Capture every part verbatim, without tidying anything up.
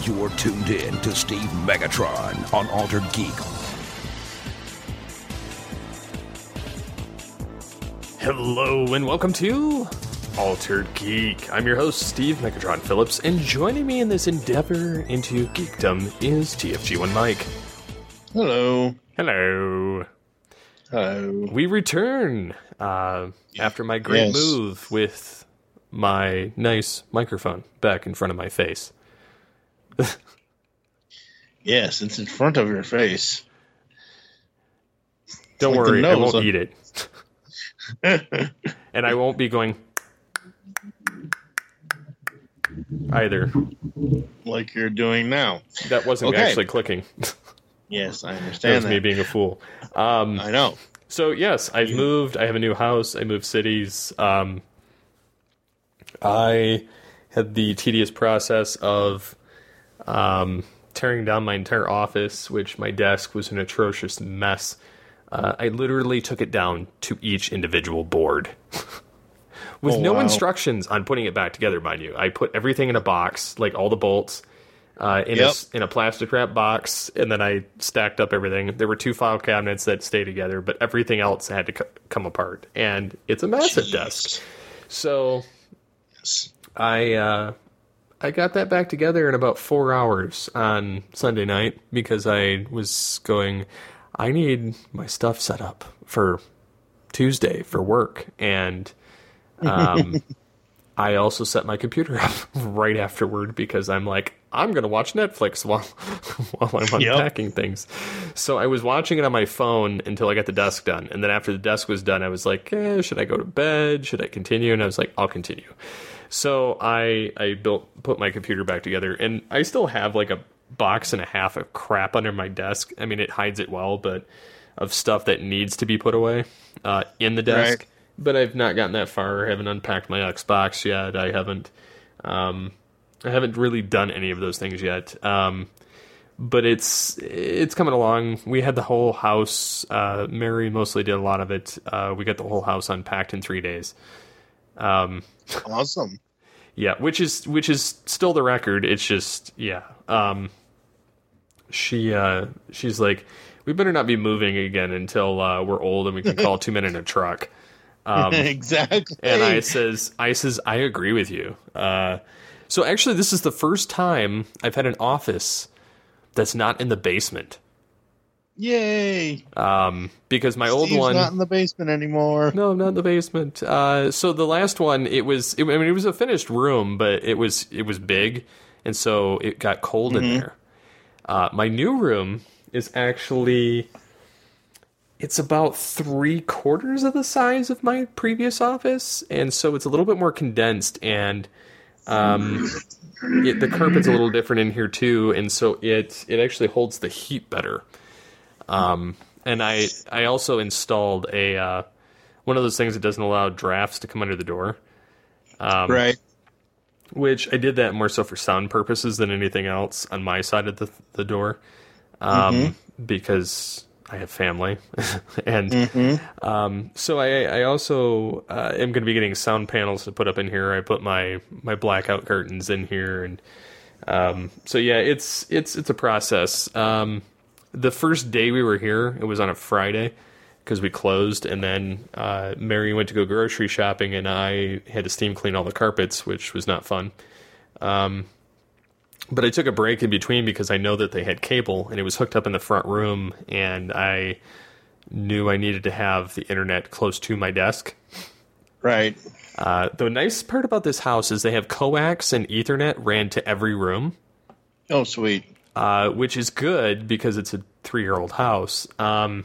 You're tuned in to Steve Megatron on Altered Geek. Hello and welcome to Altered Geek. I'm your host, Steve Megatron Phillips, and joining me in this endeavor into geekdom is T F G one Mike. Hello. Hello. Hello. We return uh, after my great Yes. move with my nice microphone back in front of my face. Yes, it's in front of your face. Don't like the worry, I nose won't on- eat it. And I won't be going either. Like you're doing now. That wasn't Okay. actually clicking. Yes, I That understand was that. me being a fool. Um, I know. So yes, I've You- moved. I have a new house. I moved cities. Um, I had the tedious process of um, tearing down my entire office, which my desk was an atrocious mess. Uh, I literally took it down to each individual board. With Oh, no wow. instructions on putting it back together, mind you. I put everything in a box, like all the bolts, uh, in, a, Yep. s- in a plastic wrap box, and then I stacked up everything. There were two file cabinets that stay together, but everything else had to c- come apart. And it's a massive Jeez. desk. So Yes. I uh, I got that back together in about four hours on Sunday night because I was going, I need my stuff set up for Tuesday for work. And um, I also set my computer up right afterward because I'm like, I'm going to watch Netflix while, while I'm Yep. unpacking things. So I was watching it on my phone until I got the desk done. And then after the desk was done, I was like, eh, should I go to bed? Should I continue? And I was like, I'll continue. So I I built put my computer back together, and I still have like a box and a half of crap under my desk. I mean, it hides it well, but of stuff that needs to be put away uh, in the desk. Right. But I've not gotten that far. I haven't unpacked my Xbox yet. I haven't um, I haven't really done any of those things yet. Um, but it's it's coming along. We had the whole house. Uh, Mary mostly did a lot of it. Uh, we got the whole house unpacked in three days. Um, Awesome. yeah, which is which is still the record. It's just yeah. Um, she uh, she's like, we better not be moving again until uh, we're old and we can call two men in a truck. Um, Exactly. and I says, I says, I agree with you. Uh, so actually, this is the first time I've had an office that's not in the basement. Yay. Um, because my old Steve's one, not in the basement anymore. no, not in the basement. Uh, so the last one, it was, it, I mean, it was a finished room, but it was, it was big, and so it got cold in there. Uh, my new room is actually, it's about three quarters of the size of my previous office, and so it's a little bit more condensed, and um, it, the carpet's a little different in here too, and so it it actually holds the heat better. Um, and I I also installed a uh, one of those things that doesn't allow drafts to come under the door. Um, Right. Which I did that more so for sound purposes than anything else on my side of the the door, um, because I have family, and um, so I I also uh, am going to be getting sound panels to put up in here. I put my my blackout curtains in here, and um, so yeah, it's it's it's a process. Um, the first day we were here, it was on a Friday, because we closed, and then uh, Mary went to go grocery shopping, and I had to steam clean all the carpets, which was not fun. Um, but I took a break in between because I know that they had cable, and it was hooked up in the front room, and I knew I needed to have the internet close to my desk. Right. Uh, the nice part about this house is they have coax and Ethernet ran to every room. Oh, sweet. Uh, which is good because it's a three-year-old house. Um,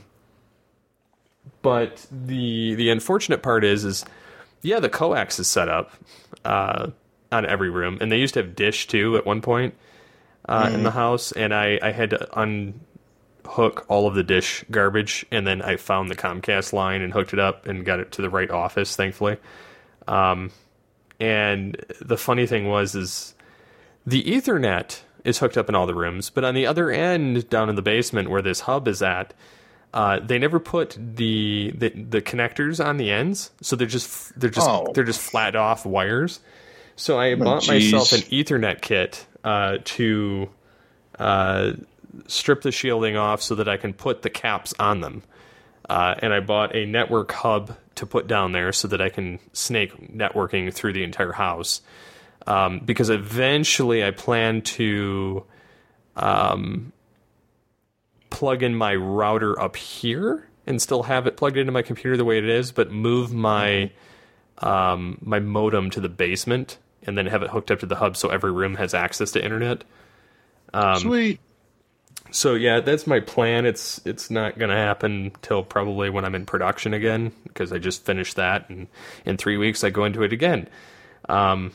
but the the unfortunate part is, is yeah, the coax is set up uh, on every room, and they used to have dish too at one point uh, in the house, and I, I had to unhook all of the dish garbage, and then I found the Comcast line and hooked it up and got it to the right office, thankfully. Um, and the funny thing was, is the Ethernet is hooked up in all the rooms, but on the other end, down in the basement where this hub is at, uh, they never put the, the the connectors on the ends, so they're just they're just Oh. they're just flat off wires. So I Oh, bought geez. myself an Ethernet kit uh, to uh, strip the shielding off so that I can put the caps on them. Uh, and I bought a network hub to put down there so that I can snake networking through the entire house. Um, because eventually I plan to um, plug in my router up here and still have it plugged into my computer the way it is, but move my um, my modem to the basement and then have it hooked up to the hub so every room has access to internet. Um, Sweet. So yeah, that's my plan. It's it's not going to happen till probably when I'm in production again, because I just finished that, and in three weeks I go into it again. Um,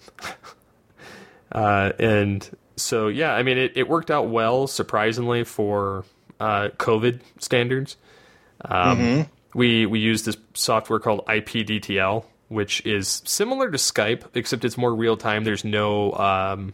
uh, and so yeah, I mean it, it worked out well, surprisingly, for uh, COVID standards. Um, Mm-hmm. We we use this software called I P D T L, which is similar to Skype, except it's more real time. There's no um,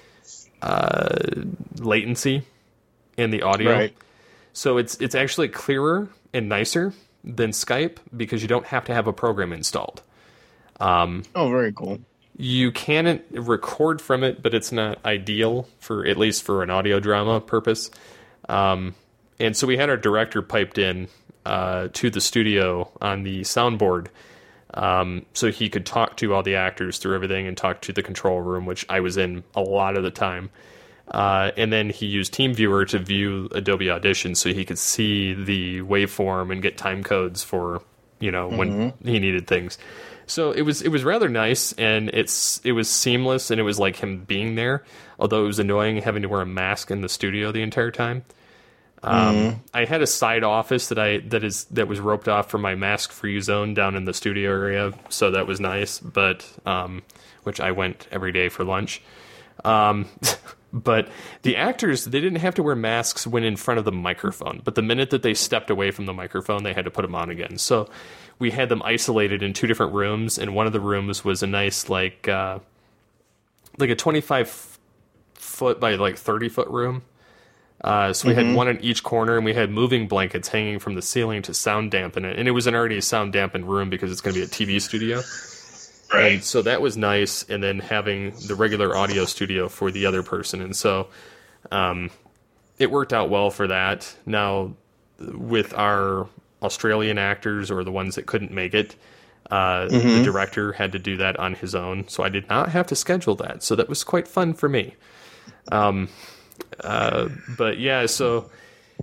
uh, latency in the audio. Right. So it's it's actually clearer and nicer than Skype because you don't have to have a program installed. Um, Oh, very cool. you can record from it, but it's not ideal for at least for an audio drama purpose. Um, and so we had our director piped in uh, to the studio on the soundboard, um, so he could talk to all the actors through everything and talk to the control room, which I was in a lot of the time. Uh, and then he used TeamViewer to view Adobe Audition so he could see the waveform and get time codes for, you know, when Mm-hmm. he needed things. So it was it was rather nice, and it's it was seamless, and it was like him being there, although it was annoying having to wear a mask in the studio the entire time. Um, Mm. I had a side office that I that is that was roped off from my mask-free zone down in the studio area, so that was nice, but um, which I went every day for lunch. Um, but the actors, they didn't have to wear masks when in front of the microphone. But the minute that they stepped away from the microphone, they had to put them on again. So we had them isolated in two different rooms, and one of the rooms was a nice, like, uh, like a twenty-five foot by like thirty foot room. Uh, so we Mm-hmm. had one in each corner, and we had moving blankets hanging from the ceiling to sound dampen it. And it was an already sound dampened room because it's going to be a T V studio. And so that was nice, and then having the regular audio studio for the other person. And so um, it worked out well for that. Now, with our Australian actors, or the ones that couldn't make it, uh, Mm-hmm. the director had to do that on his own. So I did not have to schedule that. So that was quite fun for me. Um, uh, but yeah, so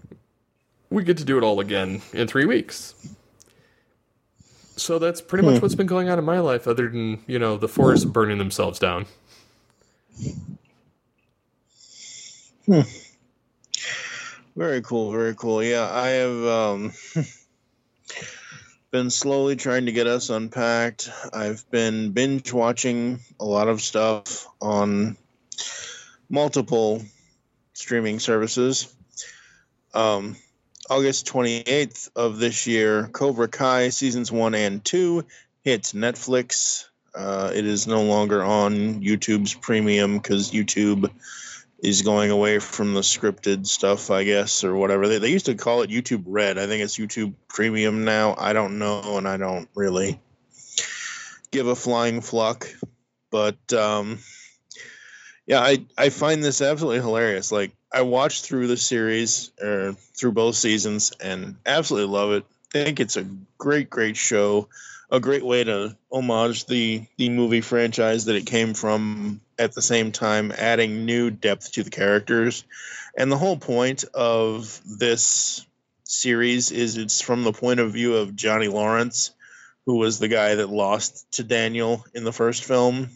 we get to do it all again in three weeks. So that's pretty much what's been going on in my life, other than, you know, the forests burning themselves down. Very cool, very cool. Yeah, I have um, been slowly trying to get us unpacked. I've been binge watching a lot of stuff on multiple streaming services. Um, August twenty-eighth of this year, Cobra Kai seasons one and two hits Netflix. Uh, it is no longer on YouTube's premium because YouTube is going away from the scripted stuff, I guess, or whatever. They, they used to call it YouTube Red. I think it's YouTube Premium now. I don't know, and I don't really give a flying fluck. But, um, yeah, I, I find this absolutely hilarious. Like, I watched through the series, or through both seasons, and absolutely love it. Think it's a great, great show. A great way to homage the, the movie franchise that it came from, at the same time adding new depth to the characters. And the whole point of this series is it's from the point of view of Johnny Lawrence, who was the guy that lost to Daniel in the first film.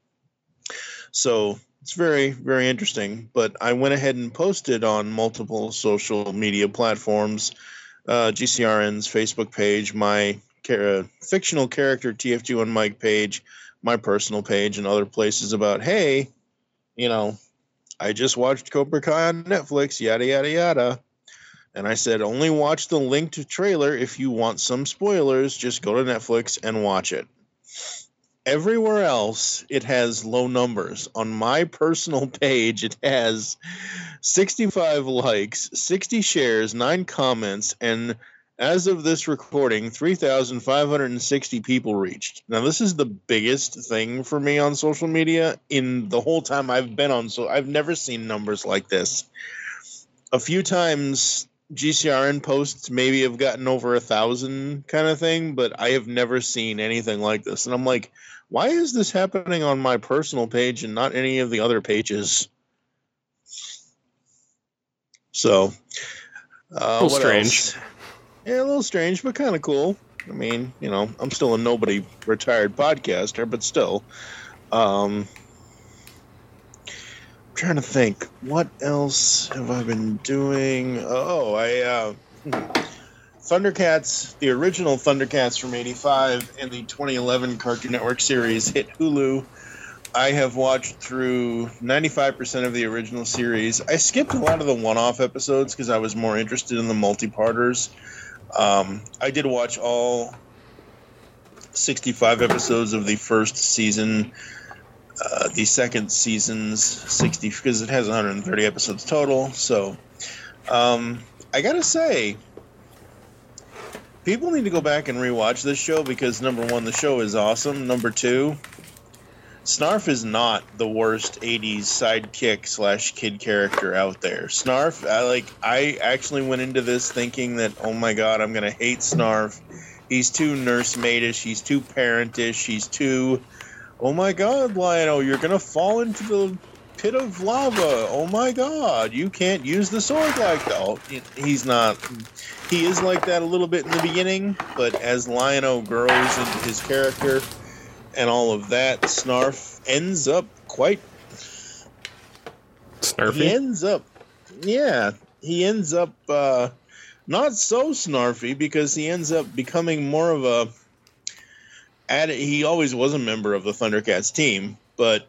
So it's very, very interesting. But I went ahead and posted on multiple social media platforms, uh, G C R N's Facebook page, my uh, fictional character T F G one Mike page, my personal page, and other places about, hey, you know, I just watched Cobra Kai on Netflix, yada, yada, yada. And I said, only watch the linked trailer. If you want some spoilers, just go to Netflix and watch it. Everywhere else, it has low numbers. On my personal page, it has sixty-five likes, sixty shares, nine comments, and As of this recording, three thousand five hundred sixty people reached. Now, this is the biggest thing for me on social media in the whole time I've been on. So I've never seen numbers like this. A few times G C R N posts maybe have gotten over a thousand kind of thing, but I have never seen anything like this. And I'm like, why is this happening on my personal page and not any of the other pages? So, uh, a little strange. Else? Yeah, a little strange, but kind of cool. I mean, you know, I'm still a nobody retired podcaster, but still. Um, I'm trying to think, what else have I been doing? Oh, I uh, Thundercats, the original Thundercats from eighty-five and the twenty eleven Cartoon Network series hit Hulu. I have watched through ninety-five percent of the original series. I skipped a lot of the one-off episodes because I was more interested in the multi-parters. Um, I did watch all sixty-five episodes of the first season. Uh, the second season's sixty, because it has one hundred thirty episodes total. So, um, I gotta say, people need to go back and rewatch this show because, number one, the show is awesome. Number two, Snarf is not the worst eighties sidekick slash kid character out there. Snarf, I like. I actually went into this thinking that, oh my god, I'm gonna hate Snarf. He's too nursemaid-ish. He's too parentish. He's too, oh my god, Lionel, you're gonna fall into the pit of lava. Oh my god, you can't use the sword like that. Oh, he's not. He is like that a little bit in the beginning, but as Lionel grows into his character and all of that, Snarf ends up quite... Snarfy? He ends up... Yeah, he ends up uh, not so snarfy because he ends up becoming more of a... Ad, he always was a member of the Thundercats team, but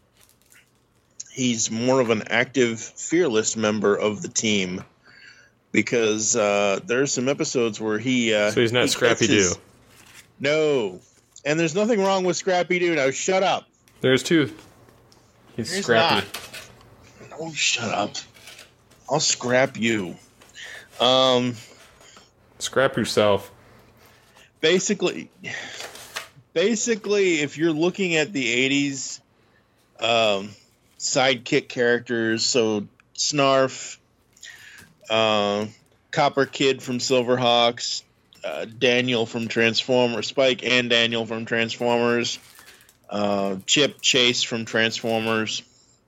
he's more of an active, fearless member of the team because uh, there are some episodes where he... Uh, so he's not he Scrappy-Doo? No. And there's nothing wrong with Scrappy-Doo. Now shut up. There's two. He's There's Scrappy. Not. Oh, shut up. I'll scrap you. Um, Scrap yourself. Basically, basically, if you're looking at the eighties um, sidekick characters, so Snarf, uh, Copper Kid from Silverhawks, Uh, Daniel from Transformers, Spike and Daniel from Transformers, uh, Chip Chase from Transformers.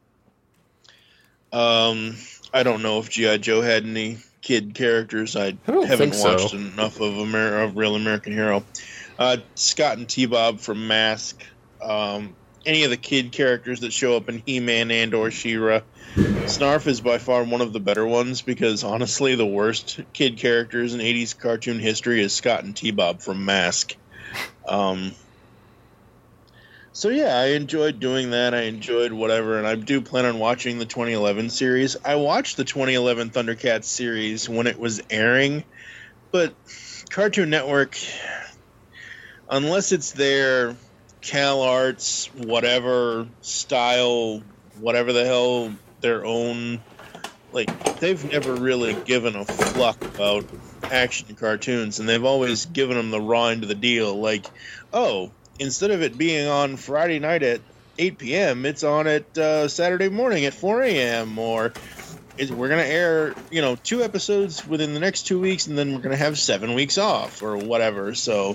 Um, I don't know if G I. Joe had any kid characters. I, I haven't watched so. enough of, Amer- of Real American Hero. Uh, Scott and T-Bob from Mask. Um, any of the kid characters that show up in He-Man and or She-Ra. Snarf is by far one of the better ones because, honestly, the worst kid characters in eighties cartoon history is Scott and T-Bob from Mask. Um, so, yeah, I enjoyed doing that. I enjoyed whatever, and I do plan on watching the twenty eleven series. I watched the twenty eleven Thundercats series when it was airing, but Cartoon Network, unless it's their Cal Arts, whatever style, whatever the hell their own, like, they've never really given a fuck about action cartoons, and they've always given them the raw end of the deal. Like, oh, instead of it being on Friday night at eight p.m., it's on at uh, Saturday morning at four a.m., or is, we're going to air, you know, two episodes within the next two weeks, and then we're going to have seven weeks off, or whatever. So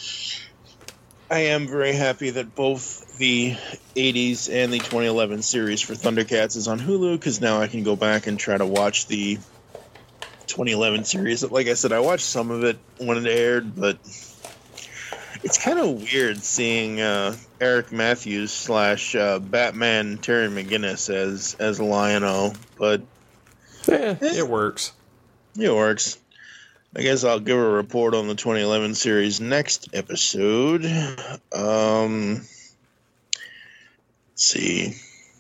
I am very happy that both the eighties and the twenty eleven series for Thundercats is on Hulu, because now I can go back and try to watch the twenty eleven series. Like I said, I watched some of it when it aired, but it's kind of weird seeing uh, Eric Matthews slash uh, Batman Terry McGinnis as as Lion-O, but Yeah, it works. It works. I guess I'll give a report on the twenty eleven series next episode. Um, let's see.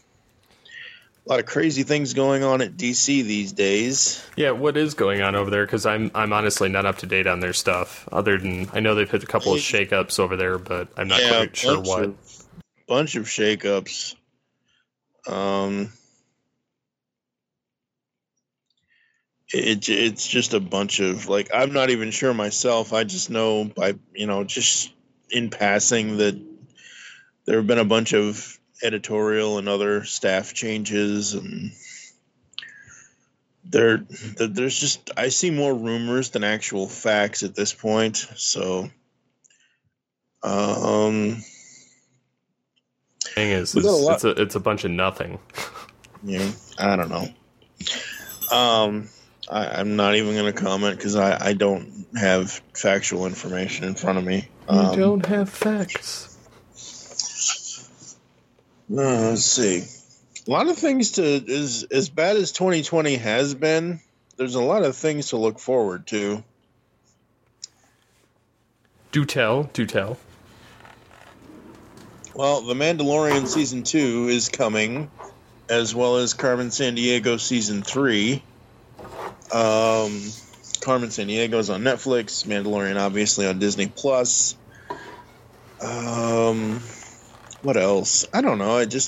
A lot of crazy things going on at D C these days. Yeah, what is going on over there? Because I'm I'm honestly not up to date on their stuff. Other than I know they've hit a couple of shakeups over there, but I'm not Yeah, quite sure bunch what. Of, bunch of shakeups. Um. it it's just a bunch of like I'm not even sure myself. I just know by you know just in passing that there have been a bunch of editorial and other staff changes, and there there's just I see more rumors than actual facts at this point. So, um, thing is, is a it's a it's a bunch of nothing. Yeah, I don't know. Um. I, I'm not even going to comment because I, I don't have factual information in front of me. Um, you don't have facts. Uh, let's see. A lot of things to as as bad as twenty twenty has been. There's a lot of things to look forward to. Do tell, do tell. Well, The Mandalorian season two is coming, as well as Carmen Sandiego season three. Um, Carmen Sandiego is on Netflix. Mandalorian, obviously, on Disney Plus. Um, what else? I don't know. I just,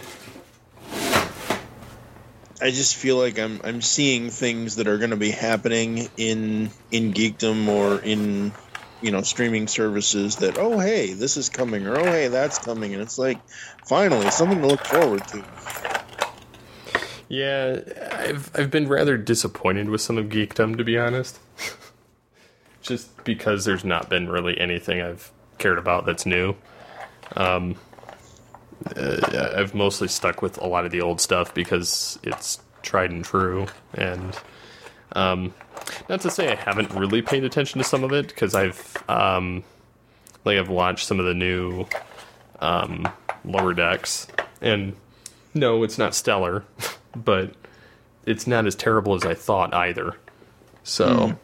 I just feel like I'm I'm seeing things that are going to be happening in in geekdom or in, you know, streaming services that oh hey this is coming or oh hey that's coming, and it's like finally something to look forward to. Yeah, I've I've been rather disappointed with some of geekdom, to be honest. Just because there's not been really anything I've cared about that's new. Um, uh, I've mostly stuck with a lot of the old stuff because it's tried and true. And um, not to say I haven't really paid attention to some of it, because I've um, like I've watched some of the new um, Lower Decks, and no, it's not stellar. But it's not as terrible as I thought either. So, mm.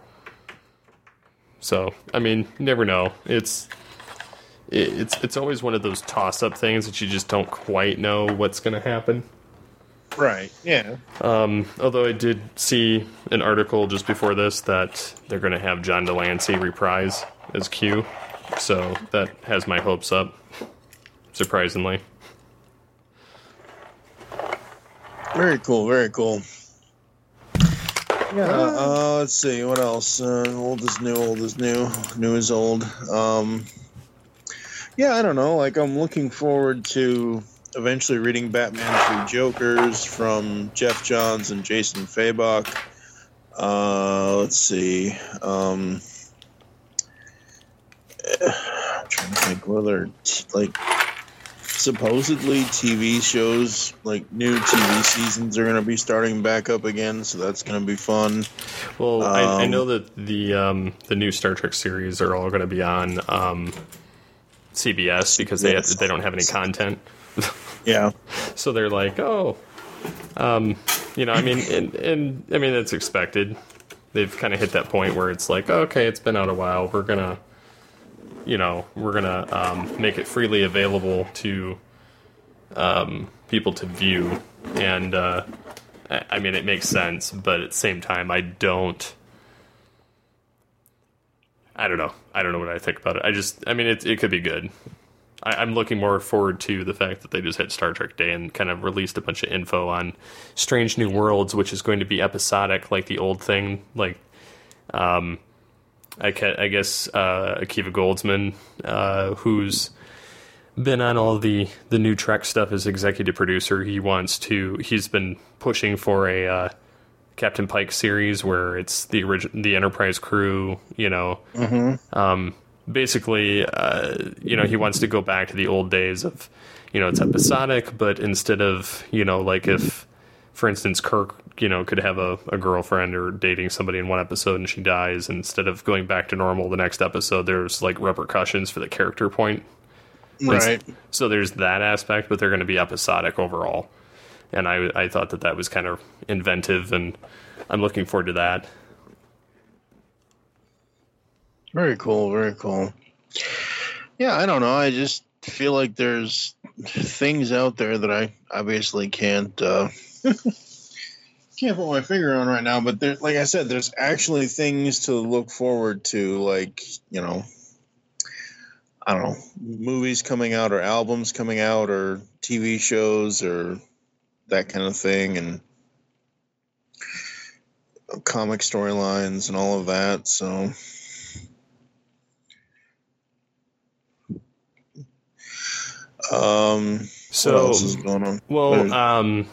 so I mean, you never know. It's it, it's it's always one of those toss-up things that you just don't quite know what's going to happen. Right. Yeah. Um, although I did see an article just before this that they're going to have John Delancey reprise as Q, so that has my hopes up. Surprisingly. Very cool, very cool. Yeah. Uh, uh, let's see, what else? Uh, old is new, old is new, new is old. Um, yeah, I don't know. Like, I'm looking forward to eventually reading Batman Three Jokers from Jeff Johns and Jason Fabok. Uh, let's see. Um, I'm trying to think whether, like, supposedly T V shows, like new T V seasons, are going to be starting back up again, so that's going to be fun. Well, um, I, I know that the um, the new Star Trek series are all going to be on um, C B S because they have, they don't have any content. Yeah. So they're like, oh, um, you know, I mean, and, and I mean that's expected. They've kind of hit that point where it's like, okay, it's been out a while. We're gonna. You know, we're going to um, make it freely available to um, people to view. And, uh, I, I mean, it makes sense, but at the same time, I don't... I don't know. I don't know what I think about it. I just... I mean, it, it could be good. I, I'm looking more forward to the fact that they just had Star Trek Day and kind of released a bunch of info on Strange New Worlds, which is going to be episodic, like the old thing. Like, um... I guess uh, Akiva Goldsman, uh, who's been on all the, the new Trek stuff as executive producer, he wants to. He's been pushing for a uh, Captain Pike series where it's the origin, the Enterprise crew. You know, mm-hmm. um, basically, uh, you know, he wants to go back to the old days of, you know, it's episodic, but instead of, you know, like if, for instance, Kirk, you know, could have a, a girlfriend or dating somebody in one episode and she dies, instead of going back to normal the next episode, there's like repercussions for the character point. Right. And so there's that aspect, but they're going to be episodic overall. And I, I thought that that was kind of inventive, and I'm looking forward to that. Very cool. Very cool. Yeah, I don't know. I just feel like there's things out there that I obviously can't, uh, can't put my finger on right now, but there, like I said, there's actually things to look forward to, like, you know, I don't know, movies coming out or albums coming out or T V shows or that kind of thing. And comic storylines and all of that. So, um, so what else is going on? Well, um,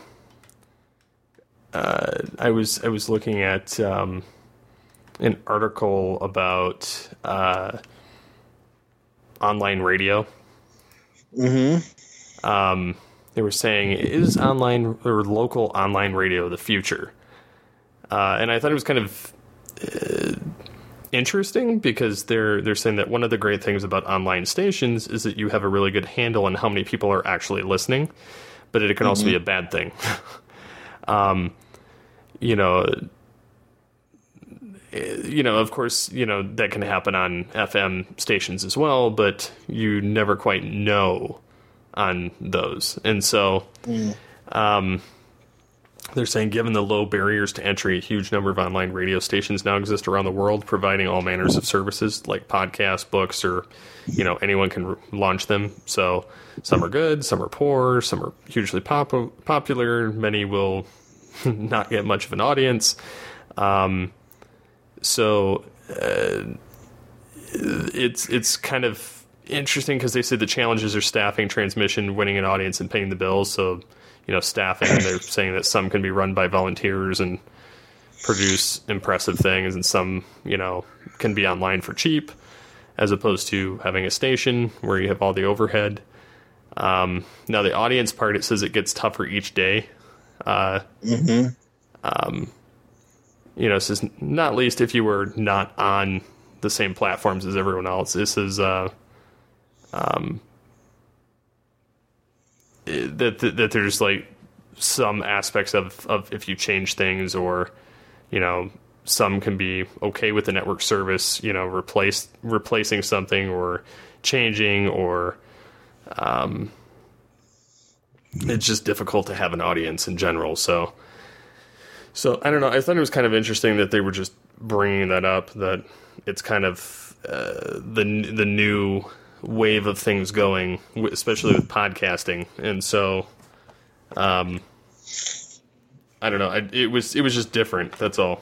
uh, I was I was looking at um, an article about uh, online radio. Mm-hmm. Um, they were saying, is online or local online radio the future? Uh, and I thought it was kind of uh, interesting because they're they're saying that one of the great things about online stations is that you have a really good handle on how many people are actually listening, but it can also Mm-hmm. be a bad thing. um, you know, you know, of course, you know, that can happen on F M stations as well, but you never quite know on those. And so, Mm. um, they're saying, given the low barriers to entry, a huge number of online radio stations now exist around the world, providing all manners of services like podcasts, books, or, you know, anyone can r- launch them. So some are good, some are poor, some are hugely pop- popular. Many will not get much of an audience. Um, so uh, it's it's kind of interesting because they say the challenges are staffing, transmission, winning an audience, and paying the bills. So, you know, staffing, they're saying that some can be run by volunteers and produce impressive things, and some, you know, can be online for cheap, as opposed to having a station where you have all the overhead. Um, now, the audience part, it says it gets tougher each day. Uh, Mm-hmm. um, you know, this is not least if you were not on the same platforms as everyone else. This is uh, um, that, that that there's like some aspects of, of if you change things, or, you know, some can be okay with the network service, you know, replace replacing something or changing, or um, it's just difficult to have an audience in general. So. So, I don't know, I thought it was kind of interesting that they were just bringing that up, that it's kind of uh, the the new wave of things going, especially with podcasting. And so, um, I don't know, I, it was it was just different, that's all.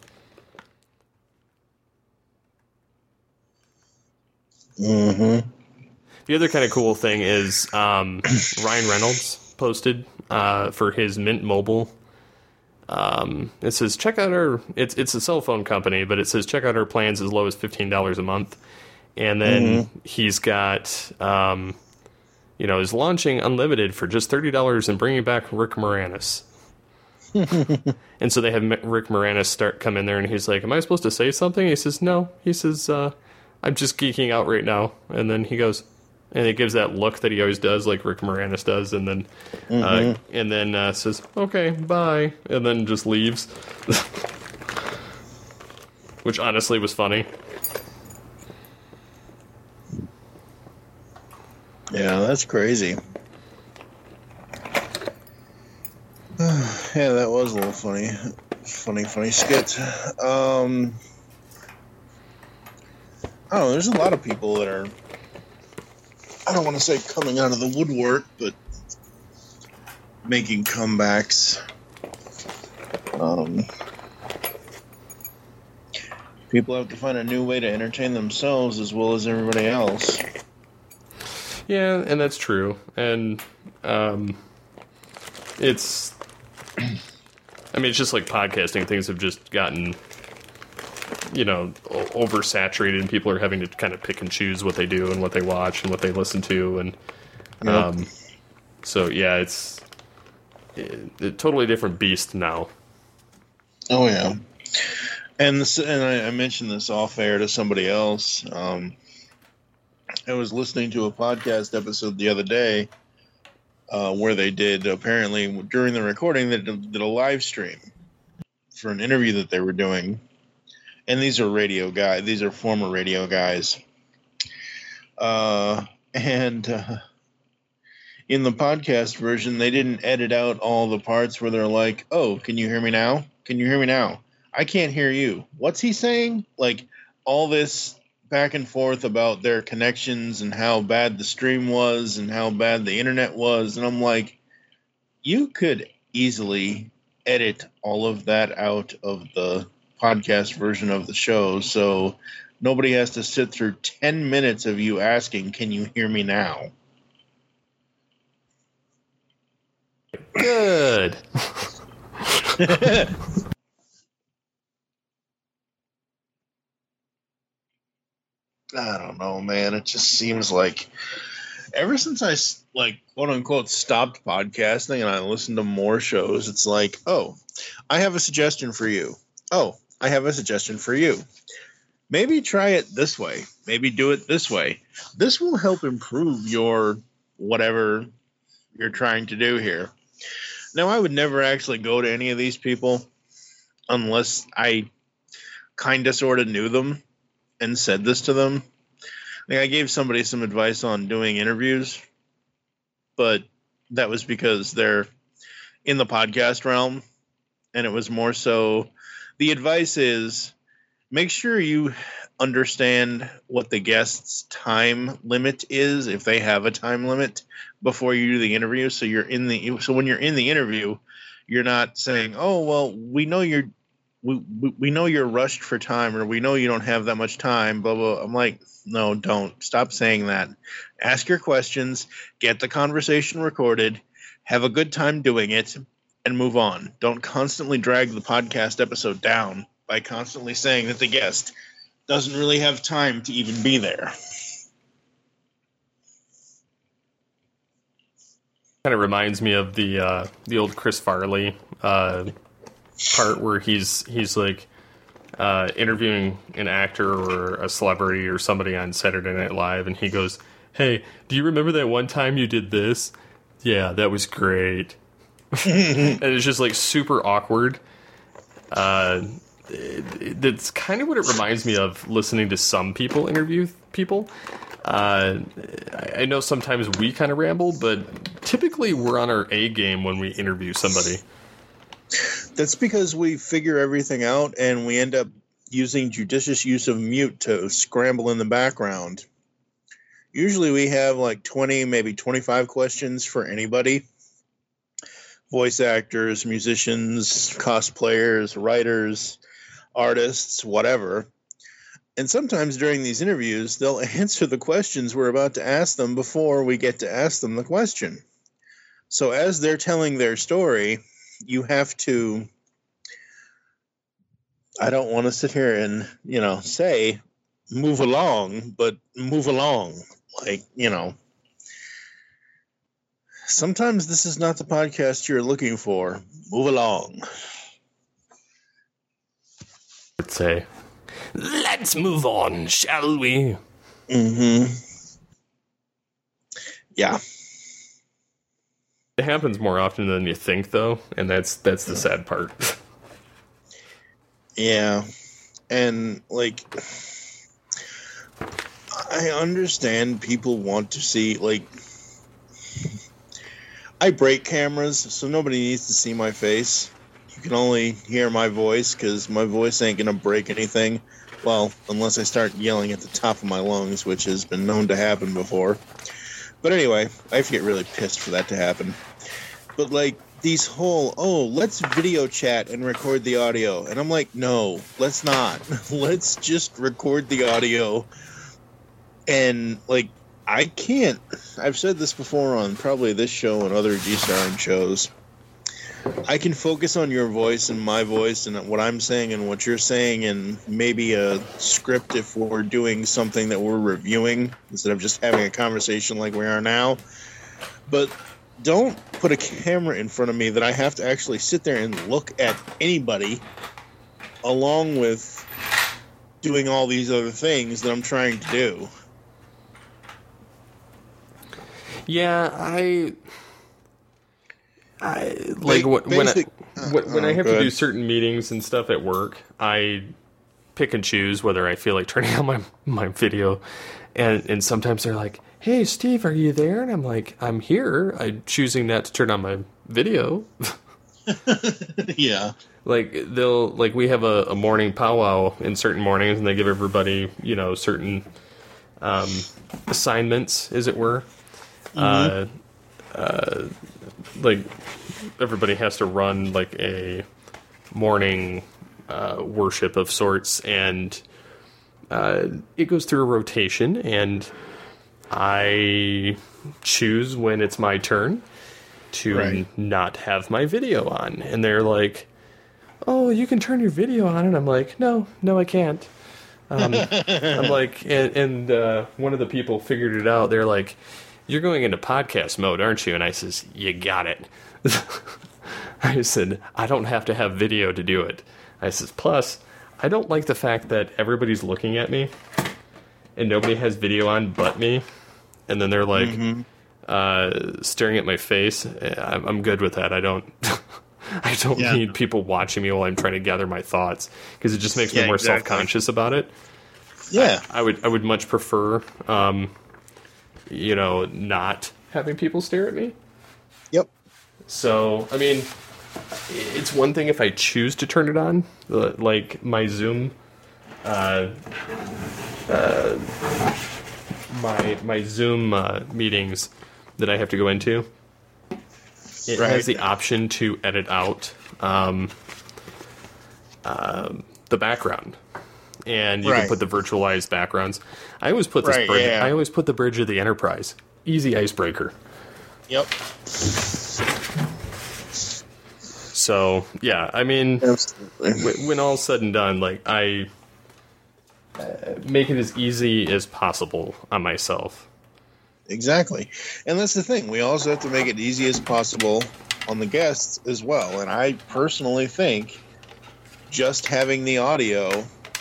Mm-hmm. The other kind of cool thing is um, Ryan Reynolds posted uh, for his Mint Mobile. Um, it says, check out our, it's, it's a cell phone company, but it says, check out our plans as low as fifteen dollars a month. And then mm-hmm. he's got, um, you know, is launching unlimited for just thirty dollars and bringing back Rick Moranis. And so they have Rick Moranis start come in there, and he's like, am I supposed to say something? He says, no. He says, uh, I'm just geeking out right now. And then he goes, and it gives that look that he always does, like Rick Moranis does, and then mm-hmm. uh, and then uh, says, okay, bye, and then just leaves. Which honestly was funny. Yeah, that's crazy. Yeah, that was a little funny. Funny, funny skit. Um, I don't know, there's a lot of people that are, I don't want to say coming out of the woodwork, but making comebacks. Um, people have to find a new way to entertain themselves as well as everybody else. Yeah, and that's true. And um, it's, I mean, it's just like podcasting. Things have just gotten, you know, oversaturated, and people are having to kind of pick and choose what they do and what they watch and what they listen to. And um, yep. So, yeah, it's a totally different beast now. Oh, yeah. And this, and I, I mentioned this off air to somebody else. Um, I was listening to a podcast episode the other day uh, where they did, apparently, during the recording, they did, did a live stream for an interview that they were doing. And these are radio guys. These are former radio guys. Uh, and uh, in the podcast version, they didn't edit out all the parts where they're like, oh, can you hear me now? Can you hear me now? I can't hear you. What's he saying? Like, all this back and forth about their connections and how bad the stream was and how bad the internet was. And I'm like, you could easily edit all of that out of the podcast version of the show, so nobody has to sit through ten minutes of you asking, "Can you hear me now?" Good. I don't know, man. It just seems like ever since I, like, quote unquote, stopped podcasting and I listened to more shows, it's like, oh, I have a suggestion for you. Oh, I have a suggestion for you. Maybe try it this way. Maybe do it this way. This will help improve your whatever you're trying to do here. Now, I would never actually go to any of these people unless I kind of sort of knew them and said this to them. Like, I gave somebody some advice on doing interviews, but that was because they're in the podcast realm, and it was more so the advice is make sure you understand what the guest's time limit is, if they have a time limit, before you do the interview. So you're in the so when you're in the interview, you're not saying, "Oh, well, we know you're we we know you're rushed for time, or we know you don't have that much time." Blah blah. I'm like, no, don't stop saying that. Ask your questions, get the conversation recorded, have a good time doing it, and move on. Don't constantly drag the podcast episode down by constantly saying that the guest doesn't really have time to even be there. Kind of reminds me of the uh, the old Chris Farley uh, part where he's he's like uh, interviewing an actor or a celebrity or somebody on Saturday Night Live, and he goes, "Hey, do you remember that one time you did this? Yeah, that was great." And it's just like super awkward. Uh, it, that's kind of what it reminds me of listening to some people interview people. Uh, I know sometimes we kind of ramble, but typically we're on our A game when we interview somebody. That's because we figure everything out and we end up using judicious use of mute to scramble in the background. Usually we have like twenty, maybe twenty-five questions for anybody. Voice actors, musicians, cosplayers, writers, artists, whatever. And sometimes during these interviews, they'll answer the questions we're about to ask them before we get to ask them the question. So as they're telling their story, you have to, I don't want to sit here and, you know, say, move along, but move along. Like, you know, sometimes this is not the podcast you're looking for. Move along. I'd say, let's move on, shall we? Mm-hmm. Yeah. It happens more often than you think, though, and that's that's the sad part. Yeah. And, like, I understand people want to see, like, I break cameras, so nobody needs to see my face. You can only hear my voice, because my voice ain't going to break anything. Well, unless I start yelling at the top of my lungs, which has been known to happen before. But anyway, I have to get really pissed for that to happen. But, like, these whole, oh, let's video chat and record the audio. And I'm like, no, let's not. Let's just record the audio. And, like, I can't. I've said this before on probably this show and other G-Starring shows. I can focus on your voice and my voice and what I'm saying and what you're saying and maybe a script if we're doing something that we're reviewing instead of just having a conversation like we are now. But don't put a camera in front of me that I have to actually sit there and look at anybody along with doing all these other things that I'm trying to do. Yeah, I... I like when Basic, I when, when oh, I have to do certain meetings and stuff at work, I pick and choose whether I feel like turning on my my video, and and sometimes they're like, "Hey, Steve, are you there?" And I'm like, "I'm here." I'm choosing not to turn on my video. Yeah, like they'll like we have a, a morning powwow in certain mornings, and they give everybody you know certain um, assignments, as it were. Mm-hmm. Uh, uh, like everybody has to run like a morning uh, worship of sorts, and uh, it goes through a rotation, and I choose when it's my turn to right. not have my video on. And they're like, oh, you can turn your video on. And I'm like, no, no, I can't. Um, I'm like, and, and uh, one of the people figured it out. They're like, you're going into podcast mode, aren't you? And I says, you got it. I said, I don't have to have video to do it. I says, plus, I don't like the fact that everybody's looking at me and nobody has video on but me. And then they're like, mm-hmm. uh, staring at my face. I'm, I'm good with that. I don't... I don't yeah. need people watching me while I'm trying to gather my thoughts, because it just makes yeah, me more exactly. self-conscious about it. Yeah, I, I would I would much prefer, um, you know, not having people stare at me. Yep. So I mean, it's one thing if I choose to turn it on, like my Zoom, uh, uh, my my Zoom uh, meetings that I have to go into. It right. has the option to edit out um, um, the background, and you right. can put the virtualized backgrounds. I always put this. Right, bridge, yeah. I always put the Bridge of the Enterprise. Easy icebreaker. Yep. So yeah, I mean, w- when all's said and done, like I uh, make it as easy as possible on myself. Exactly. And that's the thing. We also have to make it easy as possible on the guests as well. And I personally think just having the audio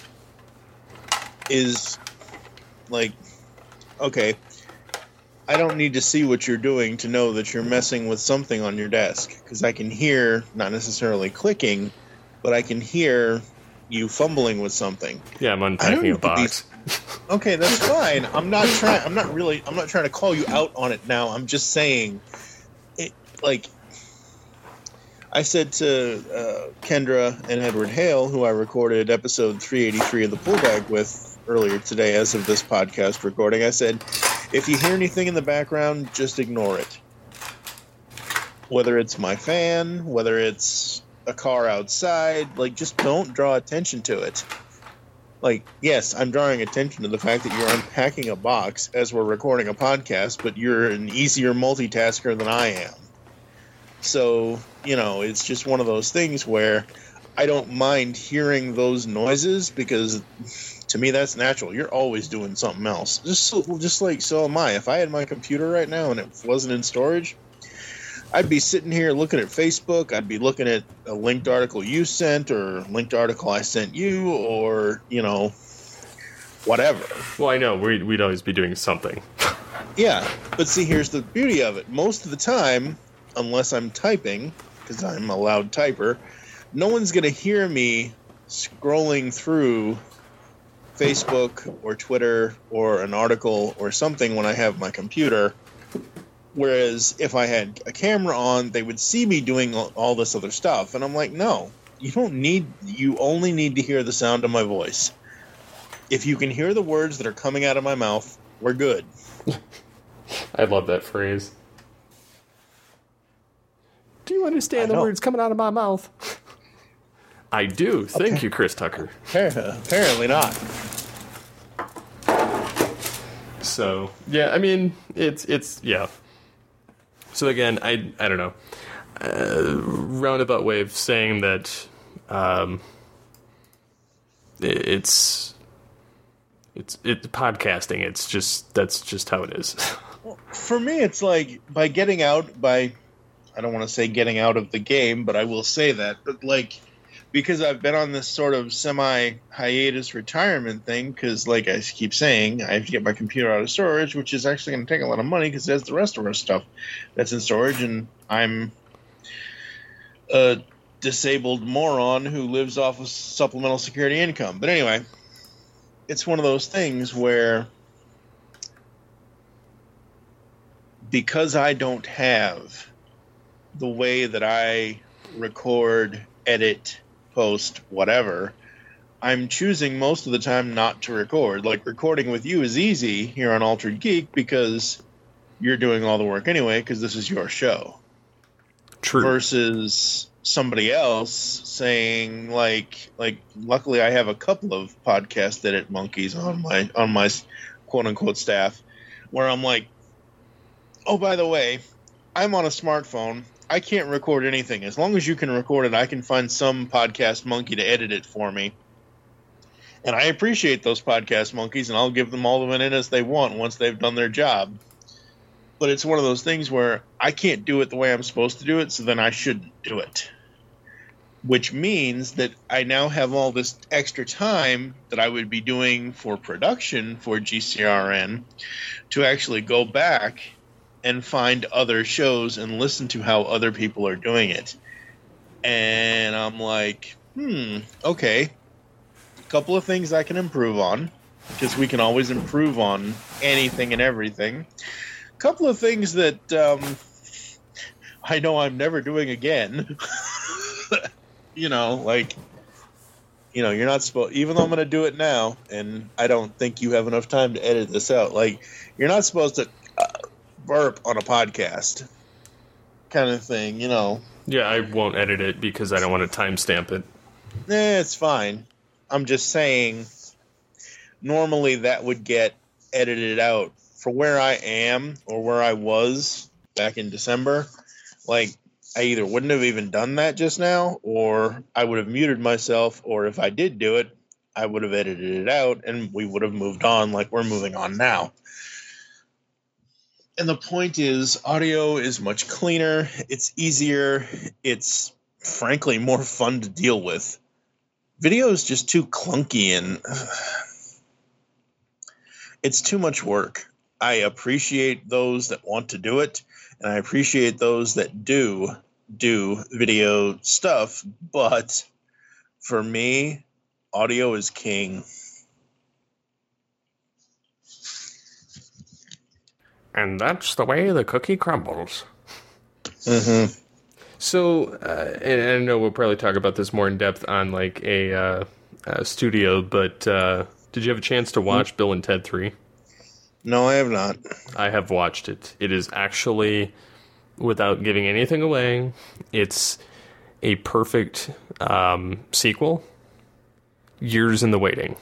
is like, okay, I don't need to see what you're doing to know that you're messing with something on your desk, because I can hear, not necessarily clicking, but I can hear you fumbling with something. Yeah, I'm unpacking a box. Okay, that's fine. I'm not trying. I'm not really. I'm not trying to call you out on it now. I'm just saying, it, like I said to uh, Kendra and Edward Hale, who I recorded episode three eighty-three of the Pullback with earlier today, as of this podcast recording. I said, if you hear anything in the background, just ignore it. Whether it's my fan, whether it's a car outside, like just don't draw attention to it. Like, yes, I'm drawing attention to the fact that you're unpacking a box as we're recording a podcast, but you're an easier multitasker than I am. So, you know, it's just one of those things where I don't mind hearing those noises, because to me that's natural. You're always doing something else. Just, just like so am I. If I had my computer right now and it wasn't in storage, I'd be sitting here looking at Facebook. I'd be looking at a linked article you sent, or a linked article I sent you, or, you know, whatever. Well, I know. We'd, we'd always be doing something. Yeah. But see, here's the beauty of it. Most of the time, unless I'm typing, because I'm a loud typer, no one's going to hear me scrolling through Facebook or Twitter or an article or something when I have my computer. Whereas if I had a camera on, they would see me doing all this other stuff. And I'm like, no, you don't need, you only need to hear the sound of my voice. If you can hear the words that are coming out of my mouth, we're good. I love that phrase. Do you understand the words coming out of my mouth? I do. Thank okay. you, Chris Tucker. Apparently not. So, yeah, I mean, it's, it's, yeah. So again, I I don't know, uh, roundabout way of saying that um, it, it's it's it's podcasting. It's just that's just how it is. Well, for me, it's like by getting out by I don't want to say getting out of the game, but I will say that, but like because I've been on this sort of semi-hiatus retirement thing, because like I keep saying, I have to get my computer out of storage, which is actually going to take a lot of money because it has the rest of our stuff that's in storage, and I'm a disabled moron who lives off of supplemental security income. But anyway, it's one of those things where because I don't have the way that I record, edit, post, whatever, I'm choosing most of the time not to record. Like, recording with you is easy here on Altered Geek because you're doing all the work anyway, because this is your show. True. Versus somebody else saying like like luckily I have a couple of podcast edit monkeys on my on my quote unquote staff where I'm like, oh, by the way, I'm on a smartphone. I can't record anything. As long as you can record it, I can find some podcast monkey to edit it for me. And I appreciate those podcast monkeys, and I'll give them all the minutes they want once they've done their job. But it's one of those things where I can't do it the way I'm supposed to do it, so then I shouldn't do it. Which means that I now have all this extra time that I would be doing for production for G C R N to actually go back and find other shows and listen to how other people are doing it. And I'm like, hmm, okay. A couple of things I can improve on, because we can always improve on anything and everything. A couple of things that um, I know I'm never doing again. You know, like, you know, you're not supposed, even though I'm going to do it now, and I don't think you have enough time to edit this out, like, you're not supposed to uh, burp on a podcast kind of thing, you know. Yeah, I won't edit it because I don't want to timestamp it. Eh, it's fine. I'm just saying, normally that would get edited out. For where I am or where I was back in December, like, I either wouldn't have even done that just now, or I would have muted myself, or if I did do it, I would have edited it out, and we would have moved on like we're moving on now. And the point is, audio is much cleaner, it's easier, it's frankly more fun to deal with. Video is just too clunky, and uh, it's too much work. I appreciate those that want to do it, and I appreciate those that do do video stuff, but for me, audio is king. And that's the way the cookie crumbles. Mm-hmm. So, uh, and I know we'll probably talk about this more in depth on like a, uh, a studio, but uh, did you have a chance to watch mm-hmm. Bill and Ted three? No, I have not. I have watched it. It is actually, without giving anything away, it's a perfect um, sequel. Years in the waiting.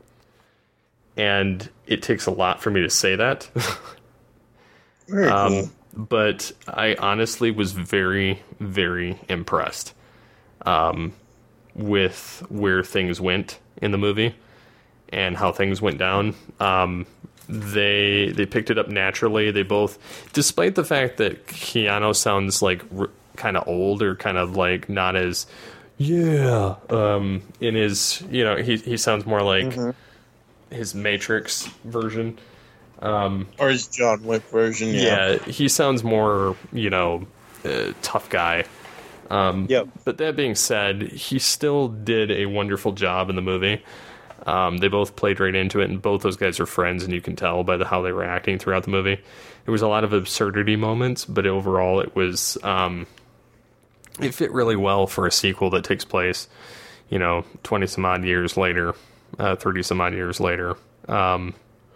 And it takes a lot for me to say that. Very um, cool. But I honestly was very, very impressed um, with where things went in the movie and how things went down. Um, they they picked it up naturally. They both, despite the fact that Keanu sounds like r- kind of old or kind of like not as, yeah, um, in his, you know, he, he sounds more like mm-hmm. his Matrix version. Um, or his John Wick version, yeah. Yeah, he sounds more, you know, uh, tough guy. Um, yep. But that being said, he still did a wonderful job in the movie. Um, they both played right into it, and both those guys are friends, and you can tell by the, how they were acting throughout the movie. There was a lot of absurdity moments, but overall it was, um, it fit really well for a sequel that takes place, you know, twenty some odd years later, uh, thirty some odd years later. Um,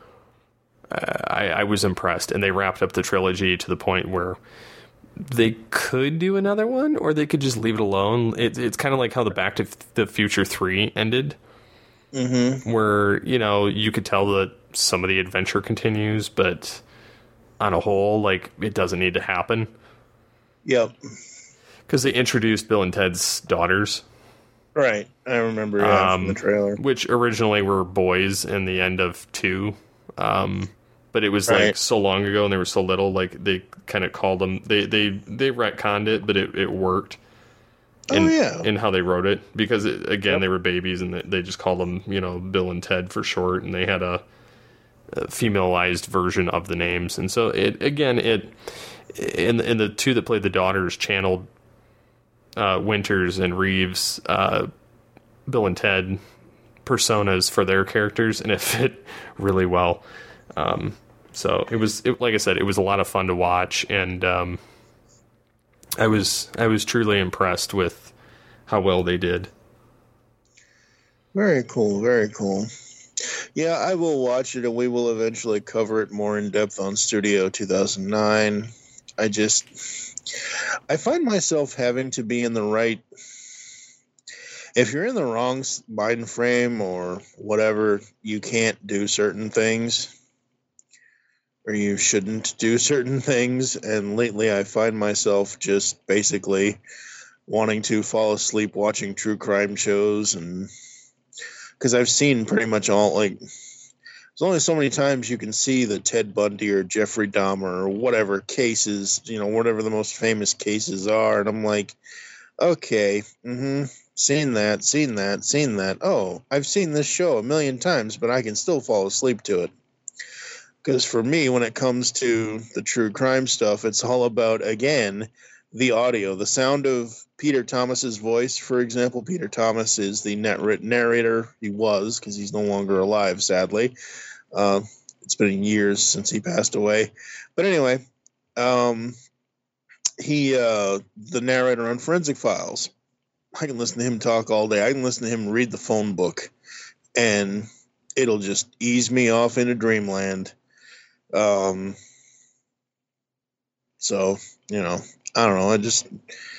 I, I was impressed, and they wrapped up the trilogy to the point where they could do another one, or they could just leave it alone. It, it's kind of like how the Back to the Future three ended, mm-hmm. where, you know, you could tell that some of the adventure continues, but on a whole, like, it doesn't need to happen. Yep. Because they introduced Bill and Ted's daughters. Right. I remember yeah, um, from the trailer. Which originally were boys in the end of two. Um, but it was right. like so long ago, and they were so little, like they kind of called them, they, they, they retconned it, but it, it worked. In, oh, yeah. in how they wrote it, because it, again, yep. they were babies, and they, they just called them, you know, Bill and Ted for short, and they had a, a femaleized version of the names. And so it, again, it, in, in the two that played the daughters channeled, uh, Winters and Reeves, uh, Bill and Ted personas for their characters, and it fit really well. Um, so it was, it, like I said, it was a lot of fun to watch, and um, I was I was truly impressed with how well they did. Very cool, very cool. Yeah, I will watch it, and we will eventually cover it more in depth on Studio two thousand nine. I just, I find myself having to be in the right. If you're in the wrong mind frame or whatever, you can't do certain things, or you shouldn't do certain things. And lately, I find myself just basically wanting to fall asleep watching true crime shows, and because I've seen pretty much all, like, there's only so many times you can see the Ted Bundy or Jeffrey Dahmer or whatever cases, you know, whatever the most famous cases are. And I'm like, okay, mm-hmm, seen that, seen that, seen that. Oh, I've seen this show a million times, but I can still fall asleep to it. Because for me, when it comes to the true crime stuff, it's all about, again, the audio, the sound of Peter Thomas's voice. For example, Peter Thomas is the narrator. He was, because he's no longer alive, sadly. Uh, it's been years since he passed away. But anyway, um, he, uh, the narrator on Forensic Files. I can listen to him talk all day. I can listen to him read the phone book, and it'll just ease me off into dreamland. Um, so, you know, I don't know. I just,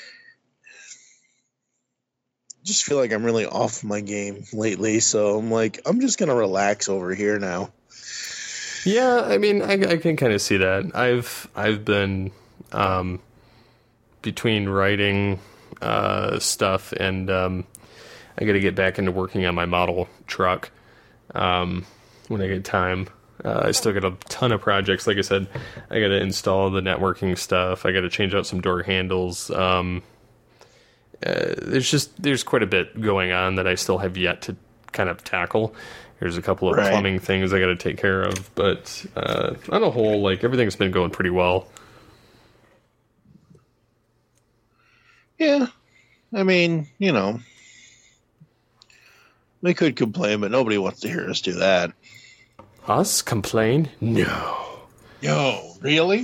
just feel like I'm really off my game lately. So I'm like, I'm just going to relax over here now. Yeah. I mean, I, I can kind of see that. I've, I've been, um, between writing, uh, stuff and, um, I got to get back into working on my model truck, um, when I get time. Uh, I still got a ton of projects. Like I said, I got to install the networking stuff. I got to change out some door handles. Um, uh, there's just, there's quite a bit going on that I still have yet to kind of tackle. There's a couple of right. plumbing things I got to take care of, but, uh, on a whole, like, everything's been going pretty well. Yeah. I mean, you know, we could complain, but nobody wants to hear us do that. Us complain? No. Yo, really?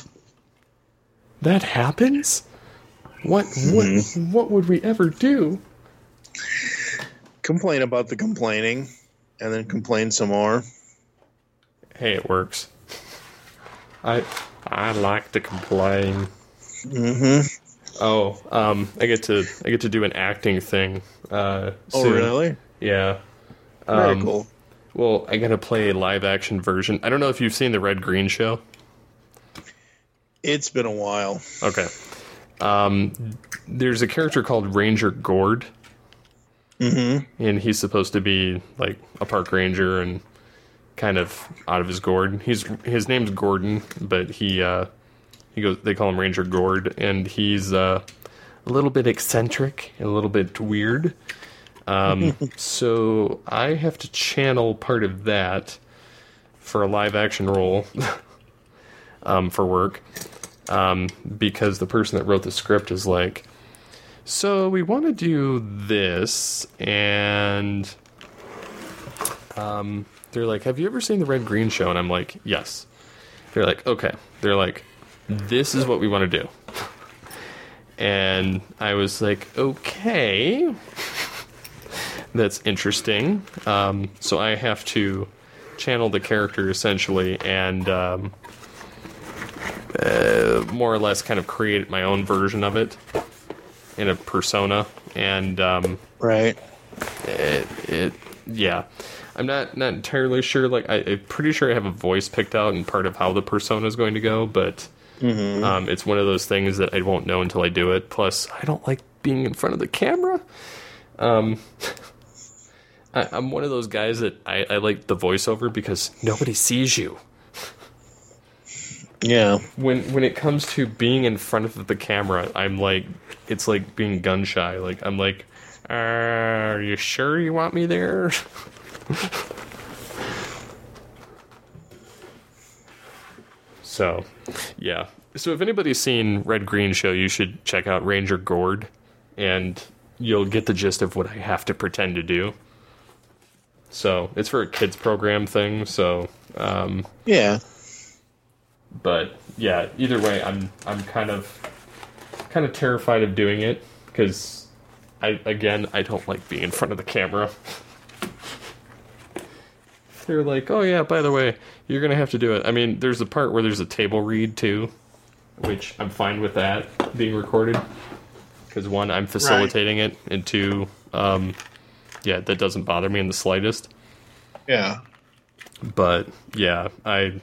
That happens? What mm-hmm. what what would we ever do? Complain about the complaining, and then complain some more. Hey, it works. I I like to complain. Mm-hmm. Oh, um, I get to I get to do an acting thing. Uh, oh, soon. Really? Yeah. Very um, cool. Well, I gotta play a live action version. I don't know if you've seen the Red Green Show. It's been a while. Okay. Um, there's a character called Ranger Gord. Mm-hmm. And he's supposed to be like a park ranger and kind of out of his gourd. He's his name's Gordon, but he uh, he goes. They call him Ranger Gord, and he's uh, a little bit eccentric, and a little bit weird. Um, so I have to channel part of that for a live action role um, for work, um, because the person that wrote the script is like, so we want to do this, and um, they're like, have you ever seen the Red Green Show? And I'm like, yes. They're like, okay. They're like, this is what we want to do. And I was like, okay. That's interesting. Um, so I have to channel the character essentially and um, uh, more or less kind of create my own version of it in a persona. And um, right, it, it yeah, I'm not not entirely sure. Like I, I'm pretty sure I have a voice picked out and part of how the persona is going to go, but mm-hmm. um, it's one of those things that I won't know until I do it. Plus, I don't like being in front of the camera. Um. I, I'm one of those guys that I, I like the voiceover because nobody sees you. Yeah. When when it comes to being in front of the camera, I'm like, it's like being gun shy. Like I'm like, uh, are you sure you want me there? So, yeah. So if anybody's seen Red Green Show, you should check out Ranger Gord, and you'll get the gist of what I have to pretend to do. So it's for a kids program thing. So um, yeah, but yeah. Either way, I'm I'm kind of kind of terrified of doing it because I again I don't like being in front of the camera. They're like, oh yeah, by the way, you're gonna have to do it. I mean, there's a part where there's a table read too. which I'm fine with that being recorded. Because one, I'm facilitating right. it, and two, um, yeah, that doesn't bother me in the slightest. Yeah. But yeah, I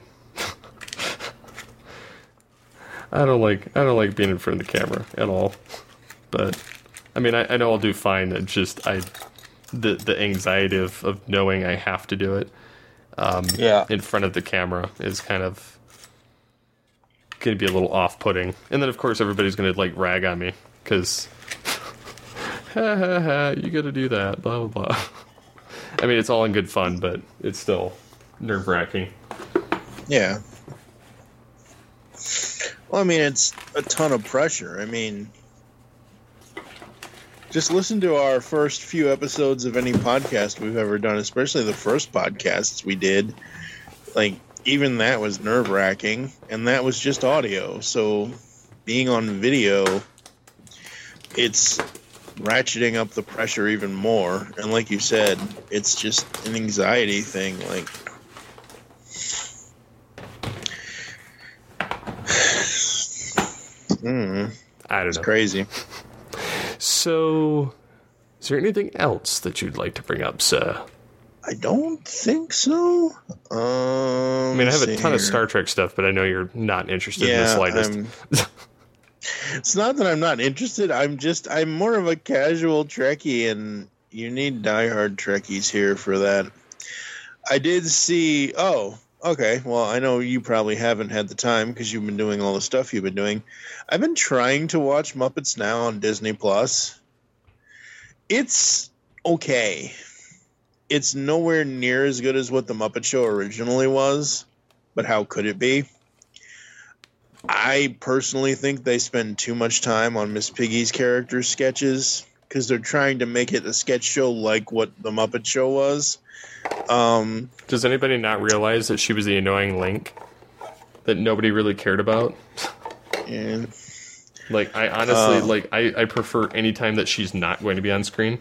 I don't like I don't like being in front of the camera at all. But I mean, I, I know I'll do fine. It's just I the the anxiety of, of knowing I have to do it um, yeah. in front of the camera is kind of going to be a little off-putting. And then of course everybody's going to like rag on me because ha ha ha, you got to do that, blah blah blah. I mean, it's all in good fun, but it's still nerve-wracking. Yeah. Well, I mean, it's a ton of pressure. I mean, just listen to our first few episodes of any podcast we've ever done, especially the first podcasts we did. Like, even that was nerve-wracking, and that was just audio. So, being on video, it's ratcheting up the pressure even more. And like you said, it's just an anxiety thing. Like, mm, I don't it's know. Crazy. So, is there anything else that you'd like to bring up, sir? I don't think so. Um, I mean, I have a ton here. of Star Trek stuff, but I know you're not interested yeah, in the slightest. I'm, it's not that I'm not interested. I'm just, I'm more of a casual Trekkie, and you need diehard Trekkies here for that. I did see, oh, okay. Well, I know you probably haven't had the time because you've been doing all the stuff you've been doing. I've been trying to watch Muppets Now on Disney Plus. It's okay. It's nowhere near as good as what the Muppet Show originally was, but how could it be? I personally think they spend too much time on Miss Piggy's character sketches because they're trying to make it a sketch show like what the Muppet Show was. Um, Does anybody not realize that she was the annoying Link that nobody really cared about? and, Like, I honestly, uh, like, I, I prefer any time that she's not going to be on screen.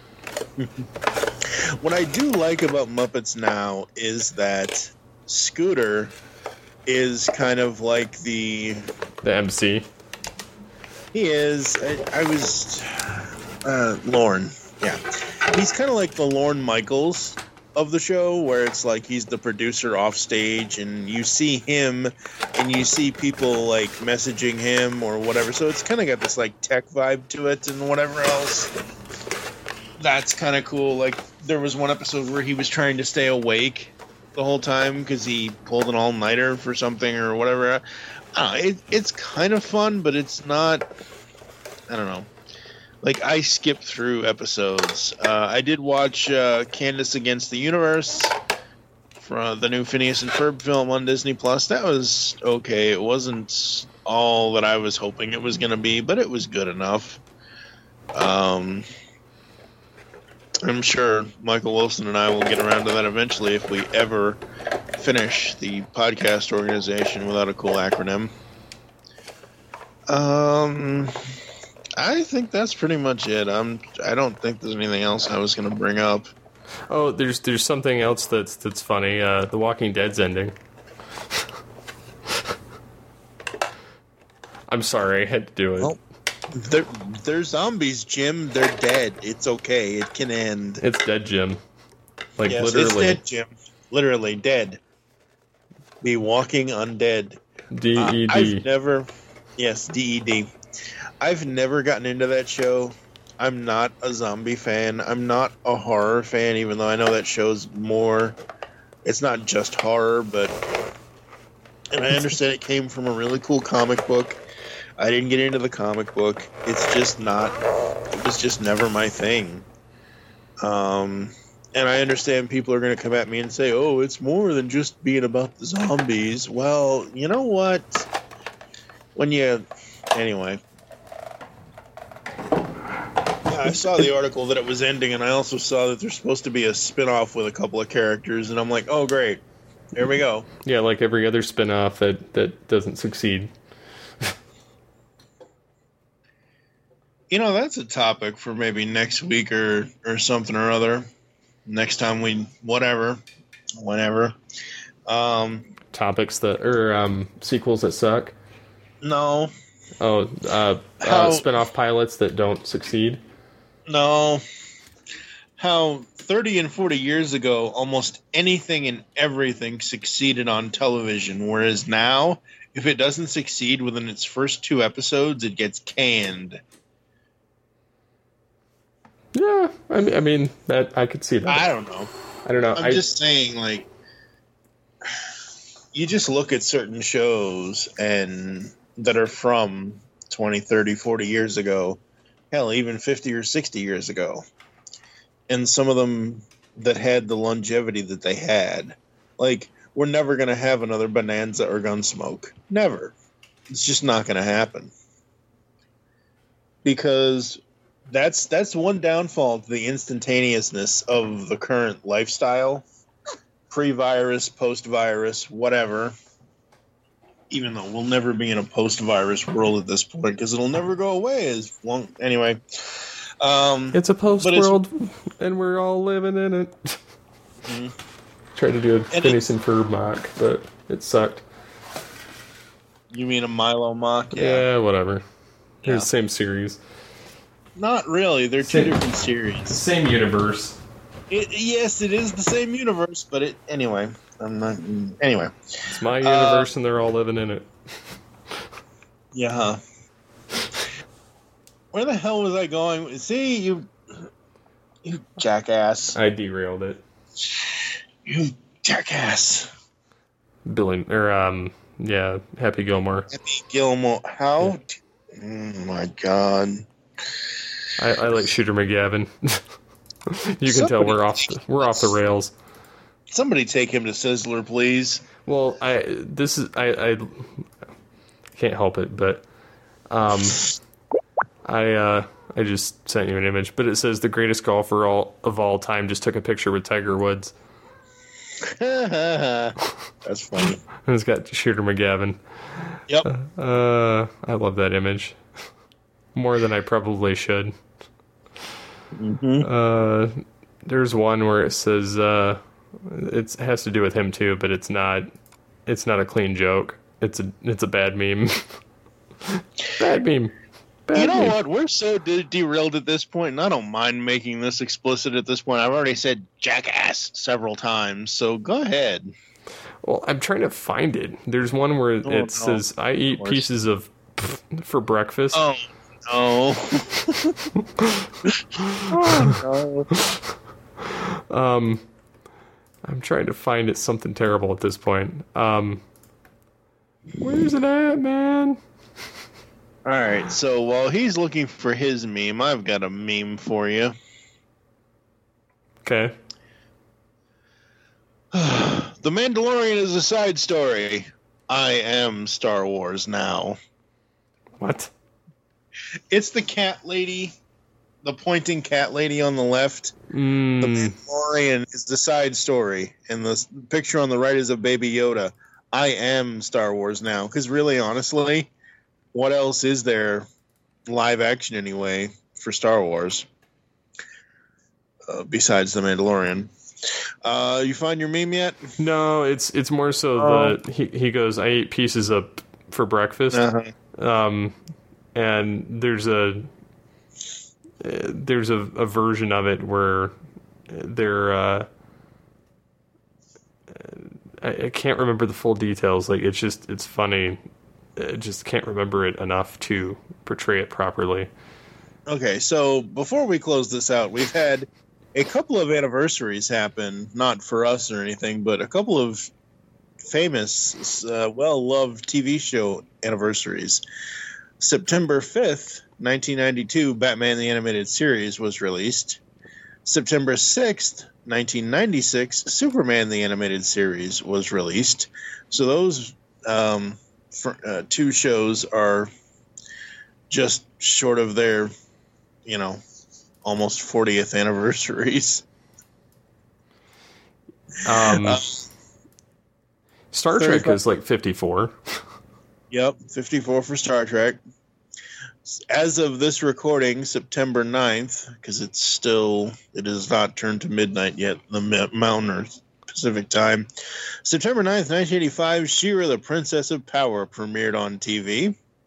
What I do like about Muppets Now is that Scooter is kind of like the... The M C. He is. I, I was... Uh, Lorne. Yeah. He's kind of like the Lorne Michaels of the show, where it's like he's the producer off stage, and you see him, and you see people, like, messaging him or whatever. So it's kind of got this, like, tech vibe to it and whatever else. That's kind of cool. Like, there was one episode where he was trying to stay awake the whole time because he pulled an all-nighter for something or whatever. Uh, it, it's kind of fun, but it's not... I don't know. Like, I skipped through episodes. Uh, I did watch uh, Candace Against the Universe, from the new Phineas and Ferb film on Disney Plus. That was okay. It wasn't all that I was hoping it was going to be, but it was good enough. Um... I'm sure Michael Wilson and I will get around to that eventually if we ever finish the podcast organization without a cool acronym. Um, I think that's pretty much it. I'm. I don't think there's anything else I was going to bring up. Oh, there's there's something else that's that's funny. Uh, The Walking Dead's ending. I'm sorry, I had to do it. Well, they're, they're zombies, Jim. They're dead. It's okay. It can end. It's dead, Jim. Like, yes, literally. it's dead, Jim. Literally dead. Be walking undead. D E D. Uh, I've never... Yes, D E D. I've never gotten into that show. I'm not a zombie fan. I'm not a horror fan, even though I know that show's more... It's not just horror, but... And I understand it came from a really cool comic book. I didn't get into the comic book. It's just not... It was just never my thing. Um... And I understand people are going to come at me and say, oh, it's more than just being about the zombies. Well, you know what? When you... Anyway. Yeah, I saw the article that it was ending, and I also saw that there's supposed to be a spin-off with a couple of characters, and I'm like, oh, great. Here we go. Yeah, like every other spin-off that, that doesn't succeed. You know, that's a topic for maybe next week or, or something or other. Next time we, whatever, whenever. Um, Topics that, or um, sequels that suck. No. Oh, uh, How, uh, spin-off pilots that don't succeed? No. How thirty and forty years ago, almost anything and everything succeeded on television, whereas now, if it doesn't succeed within its first two episodes, it gets canned. Yeah, I mean, I mean that I could see that. I don't know. I don't know. I'm I, just saying, like, you just look at certain shows and that are from twenty, thirty, forty years ago, hell, even fifty or sixty years ago, and some of them that had the longevity that they had. Like, we're never going to have another Bonanza or Gunsmoke. Never. It's just not going to happen. Because that's that's one downfall to the instantaneousness of the current lifestyle. Pre-virus, post-virus, whatever. Even though we'll never be in a post-virus world at this point, because it'll never go away as long. Anyway, um, it's a post-world, and we're all living in it. Mm-hmm. Tried to do a Phineas and Ferb mock, but it sucked. You mean a Milo mock? Yeah, yeah whatever. They're yeah. the same series. Not really. They're same, two different series. Same universe. It, yes, it is the same universe, but it anyway. I'm not. Anyway, it's my universe, uh, and they're all living in it. Yeah. Huh. Where the hell was I going? See you, you jackass! I derailed it. You jackass! Billy, or um, yeah, Happy Gilmore. Happy Gilmore. How? Yeah. Oh my God. I, I like Shooter McGavin. You can somebody tell we're off the, we're off the rails. Somebody take him to Sizzler, please. Well, I this is I, I can't help it, but um, I uh, I just sent you an image, but it says the greatest golfer all of all time just took a picture with Tiger Woods. That's funny. And it's got Shooter McGavin. Yep. Uh, I love that image more than I probably should. Mm-hmm. Uh, there's one where it says uh, it has to do with him too, but it's not. It's not a clean joke. It's a it's a bad meme. Bad meme. Bad you know meme. what? We're so de- derailed at this point, and I don't mind making this explicit at this point. I've already said jackass several times, so go ahead. Well, I'm trying to find it. There's one where it oh, says, no. "I eat pieces of for breakfast." Oh. No. Oh, no. Um, I'm trying to find it something terrible at this point. Um, where's it at, man? All right, so while he's looking for his meme, I've got a meme for you. Okay. The Mandalorian is a side story. I am Star Wars now. What? It's the cat lady, the pointing cat lady on the left. Mm. The Mandalorian is the side story, and the picture on the right is of Baby Yoda. I am Star Wars now, because really, honestly, what else is there, live action anyway, for Star Wars, uh, besides the Mandalorian? Uh, you find your meme yet? No, it's it's more so oh. that he he goes, I ate pieces of for breakfast. Uh-huh. Um. And there's a uh, there's a, a version of it where they're uh, I, I can't remember the full details. Like it's just it's funny. I just can't remember it enough to portray it properly. Okay, so before we close this out, we've had a couple of anniversaries happen, not for us or anything, but a couple of famous, uh, well-loved T V show anniversaries. September fifth, nineteen ninety-two, Batman the Animated Series was released. September sixth, nineteen ninety-six, Superman the Animated Series was released. So those um, for, uh, two shows are just short of their, you know, almost fortieth anniversaries. Um, uh, Star Trek is like fifty-four. Yep, fifty-four for Star Trek. As of this recording, September ninth, because it's still, it has not turned to midnight yet, the Mountain or Pacific time. September ninth, nineteen eighty-five, She-Ra, the Princess of Power premiered on T V.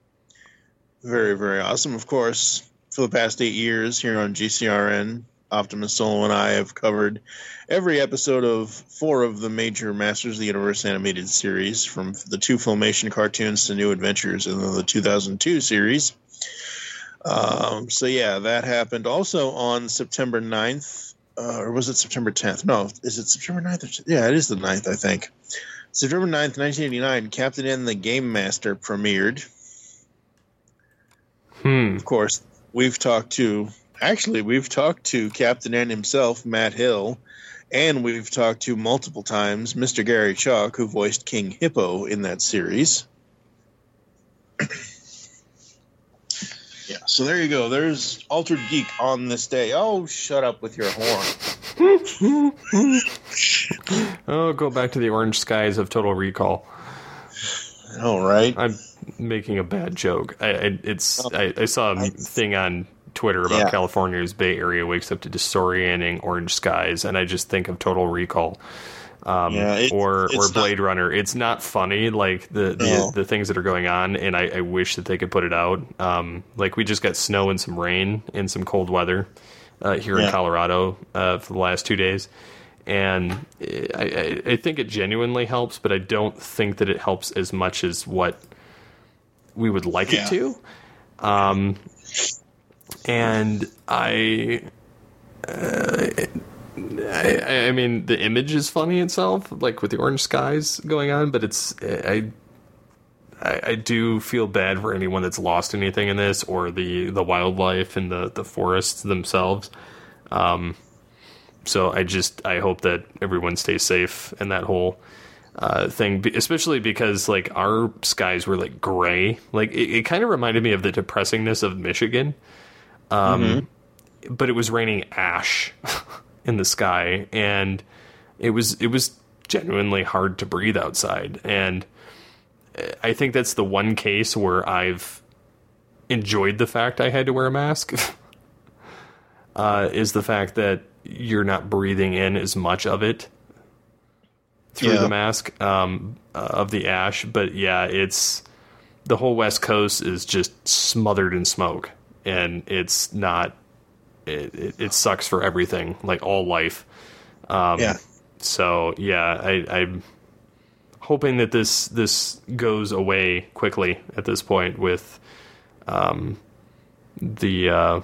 Very, very awesome. Of course, for the past eight years here on G C R N, Optimus Solo and I have covered every episode of four of the major Masters of the Universe animated series, from the two Filmation cartoons to New Adventures and then the two thousand two series. Um, so, yeah, that happened. Also on September ninth, uh, or was it September tenth? No, is it September ninth? Or, yeah, it is the ninth, I think. September ninth, nineteen eighty-nine, Captain N the Game Master premiered. Hmm. Of course, we've talked to, actually, we've talked to Captain N himself, Matt Hill, and we've talked to multiple times Mister Gary Chalk, who voiced King Hippo in that series. Yeah, so there you go. There's Altered Geek on this day. Oh, shut up with your horn. Oh, go back to the orange skies of Total Recall. All right. I'm making a bad joke. I, I it's Oh, I, I saw a I- thing on Twitter about Yeah. California's Bay Area wakes up to disorienting orange skies, and I just think of Total Recall. Um, Yeah, it- or it's or not- Blade Runner. It's not funny, like the the, No. the things that are going on, and I, I wish that they could put it out. Um, like we just got snow and some rain and some cold weather uh, here in Yeah. Colorado uh, for the last two days, and I, I, I think it genuinely helps, but I don't think that it helps as much as what we would like Yeah. it to. Um, and I. I, I mean, the image is funny itself, like with the orange skies going on, but it's I, I, I do feel bad for anyone that's lost anything in this, or the, the wildlife and the, the forests themselves. Um, so I just I hope that everyone stays safe in that whole uh, thing, be- especially because like our skies were like gray, like it, it kind of reminded me of the depressingness of Michigan, um, but it was raining ash. In the sky, and it was it was genuinely hard to breathe outside, and I think that's the one case where I've enjoyed the fact I had to wear a mask. uh, is the fact that you're not breathing in as much of it through Yeah. the mask um, uh, of the ash, but yeah, it's the whole West Coast is just smothered in smoke, and it's not. It, it, it sucks for everything, like all life. Um, Yeah. So yeah, I, I'm hoping that this this goes away quickly at this point with um, the uh,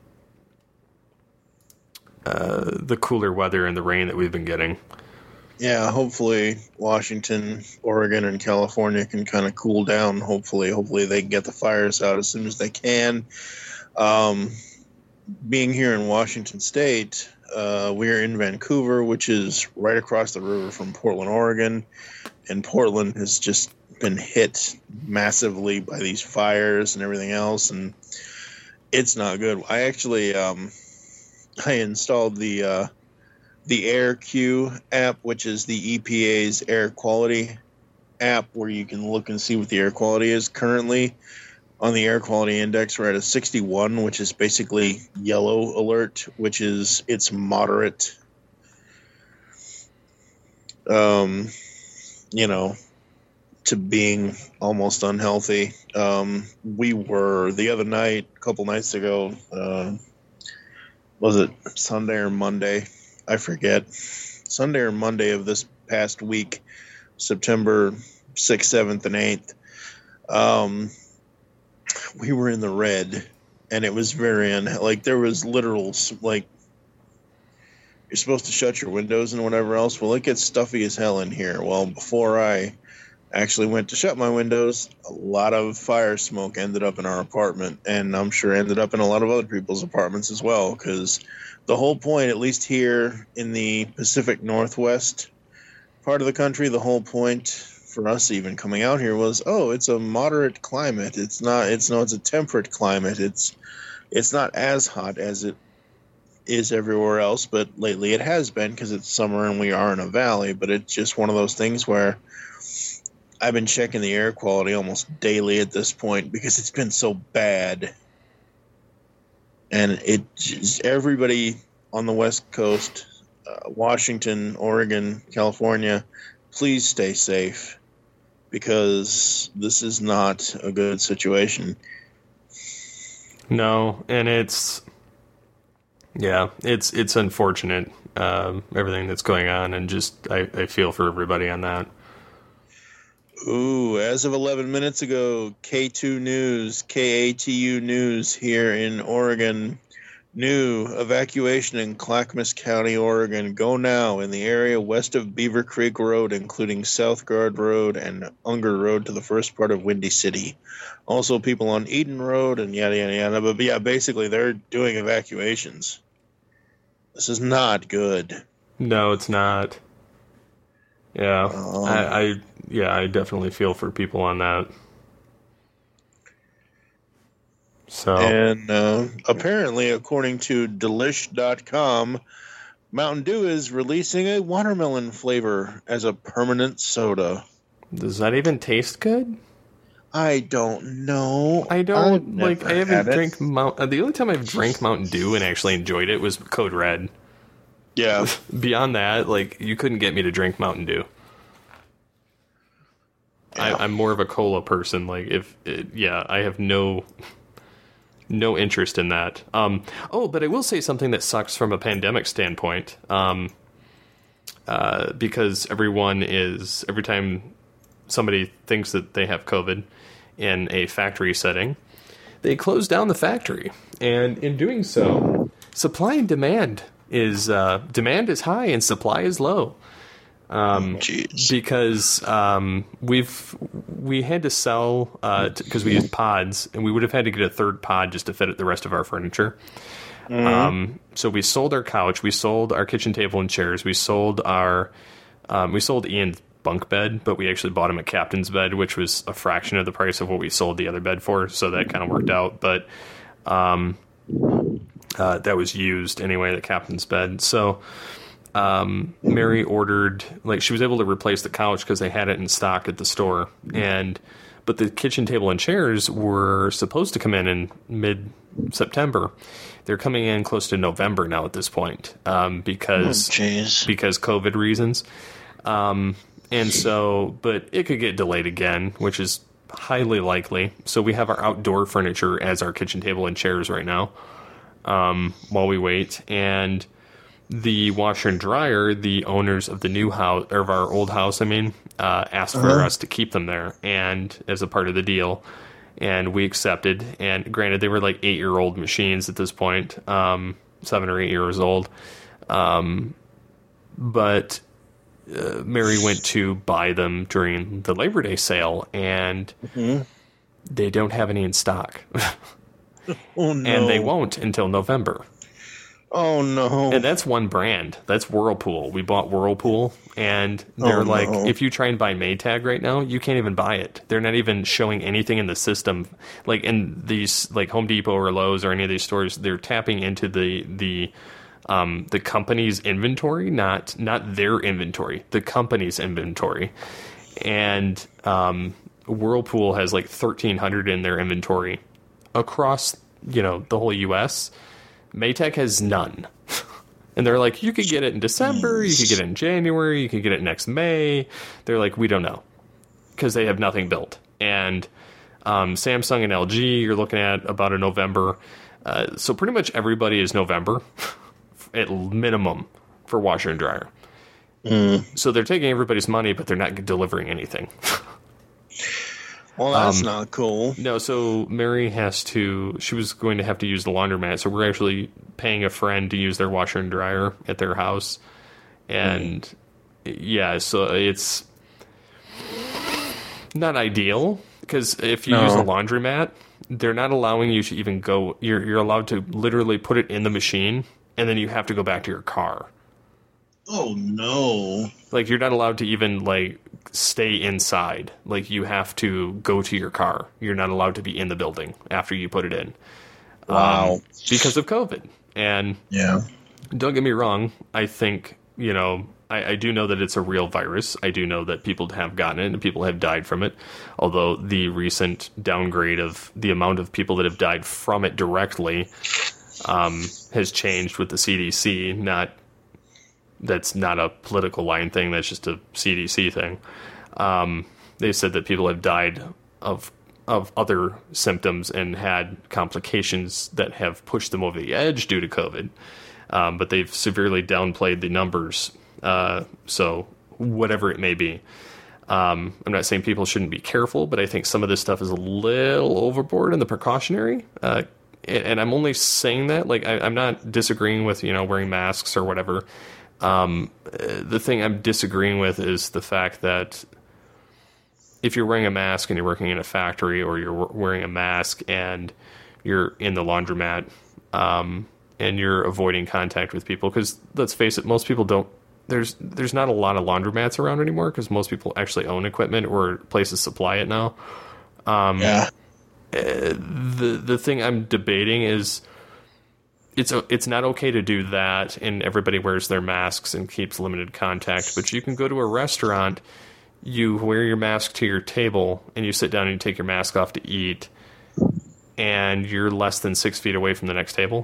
uh, the cooler weather and the rain that we've been getting. Yeah, hopefully Washington, Oregon, and California can kind of cool down. Hopefully, hopefully they can get the fires out as soon as they can. Um, being here in Washington State, uh, we're in Vancouver, which is right across the river from Portland, Oregon, and Portland has just been hit massively by these fires and everything else, and it's not good. I actually um, I installed the uh, the AirQ app, which is the E P A's air quality app, where you can look and see what the air quality is currently. On the air quality index, we're at a sixty-one, which is basically yellow alert, which is it's moderate. Um, you know, to being almost unhealthy. Um, we were the other night, a couple nights ago. Uh, was it Sunday or Monday? I forget. Sunday or Monday of this past week, September sixth, seventh, and eighth. Um. We were in the red, and it was very un- like there was literal like you're supposed to shut your windows and whatever else. Well, it gets stuffy as hell in here. Well, before I actually went to shut my windows, a lot of fire smoke ended up in our apartment, and I'm sure ended up in a lot of other people's apartments as well. Because the whole point, at least here in the Pacific Northwest part of the country, the whole point for us even coming out here was, oh, it's a moderate climate. It's not, it's no, it's a temperate climate. It's, it's not as hot as it is everywhere else, but lately it has been because it's summer and we are in a valley, but it's just one of those things where I've been checking the air quality almost daily at this point because it's been so bad. And it just, everybody on the West Coast, uh, Washington, Oregon, California, please stay safe, because this is not a good situation. No, and it's yeah, it's it's unfortunate, um, everything that's going on, and just I, I feel for everybody on that. Ooh, as of eleven minutes ago, K two News, K A T U News here in Oregon. New evacuation in Clackamas County, Oregon. Go now in the area west of Beaver Creek Road, including Southgard Road and Unger Road to the first part of Windy City. Also, people on Eden Road and yada, yada, yada. But yeah, basically, they're doing evacuations. This is not good. No, it's not. Yeah, Um, I, I yeah, I definitely feel for people on that. So And uh, apparently, according to delish dot com, Mountain Dew is releasing a watermelon flavor as a permanent soda. does that even taste good? I don't know. I don't I've like. never I haven't had it. drank Mount. Uh, the only time I've drank Mountain Dew and actually enjoyed it was Code Red. Yeah. Beyond that, like you couldn't get me to drink Mountain Dew. Yeah. I, I'm more of a cola person. Like if it, yeah, I have no no interest in that. Um, oh, but I will say something that sucks from a pandemic standpoint. Um, uh, because everyone is every time somebody thinks that they have COVID in a factory setting, they close down the factory, and in doing so, supply and demand is uh, demand is high and supply is low. Um, Jeez. because um, we've we had to sell because we used pods, and we would have had to get a third pod just to fit the rest of our furniture. Mm-hmm. Um, so we sold our couch, we sold our kitchen table and chairs, we sold our um, we sold Ian's bunk bed, but we actually bought him a captain's bed, which was a fraction of the price of what we sold the other bed for. So that kind of worked out, but um, uh, that was used anyway, the captain's bed. So. Um, Mary ordered, like, she was able to replace the couch because they had it in stock at the store, and but the kitchen table and chairs were supposed to come in in mid-September. They're coming in close to November now at this point, um, because Oh, jeez. because COVID reasons, um, and so, but it could get delayed again, which is highly likely. So we have our outdoor furniture as our kitchen table and chairs right now, um, while we wait, and. The washer and dryer, the owners of the new house, or of our old house, I mean, uh, asked for Uh-huh. us to keep them there, and as a part of the deal, and we accepted. And granted, they were like eight-year-old machines at this point, um, seven or eight years old. Um, but uh, Mary went to buy them during the Labor Day sale, and Mhm. they don't have any in stock, Oh, no. and they won't until November. Oh, no. And that's one brand. That's Whirlpool. We bought Whirlpool, and they're Oh, like, no. if you try and buy Maytag right now, you can't even buy it. They're not even showing anything in the system. Like in these, like Home Depot or Lowe's or any of these stores, they're tapping into the the um, the company's inventory, not not their inventory, the company's inventory. And um, Whirlpool has like thirteen hundred in their inventory across, you know, the whole U S Maytag has none. And they're like, you could get it in December, you could get it in January, you could get it next May. They're like, we don't know. Because they have nothing built. And um, Samsung and L G, you're looking at about a November. Uh, so pretty much everybody is November, at minimum, for washer and dryer. Mm. So they're taking everybody's money, but they're not delivering anything. Well, that's um, not cool. No, so Mary has to, she was going to have to use the laundromat, so we're actually paying a friend to use their washer and dryer at their house. And, mm. yeah, so it's not ideal, because if you No. use a laundromat, they're not allowing you to even go, you're, you're allowed to literally put it in the machine, and then you have to go back to your car. Oh, no. Like, you're not allowed to even, like, stay inside. Like, you have to go to your car. You're not allowed to be in the building after you put it in. Wow. Um, because of COVID. And Yeah. don't get me wrong, I think, you know, I, I do know that it's a real virus. I do know that people have gotten it and people have died from it. Although the recent downgrade of the amount of people that have died from it directly um, has changed with the C D C. Not That's not a political line thing. That's just a C D C thing. Um, they said that people have died of of other symptoms and had complications that have pushed them over the edge due to COVID. Um, but they've severely downplayed the numbers. Uh, so whatever it may be. Um, I'm not saying people shouldn't be careful, but I think some of this stuff is a little overboard in the precautionary. Uh, and I'm only saying that, like, I, I'm not disagreeing with, you know, wearing masks or whatever. Um, the thing I'm disagreeing with is the fact that if you're wearing a mask and you're working in a factory, or you're wearing a mask and you're in the laundromat, um, and you're avoiding contact with people, because let's face it, most people don't. There's there's not a lot of laundromats around anymore because most people actually own equipment or places supply it now. Um, yeah. The the thing I'm debating is it's a, it's not okay to do that, and everybody wears their masks and keeps limited contact. But you can go to a restaurant, you wear your mask to your table, and you sit down and you take your mask off to eat, and you're less than six feet away from the next table.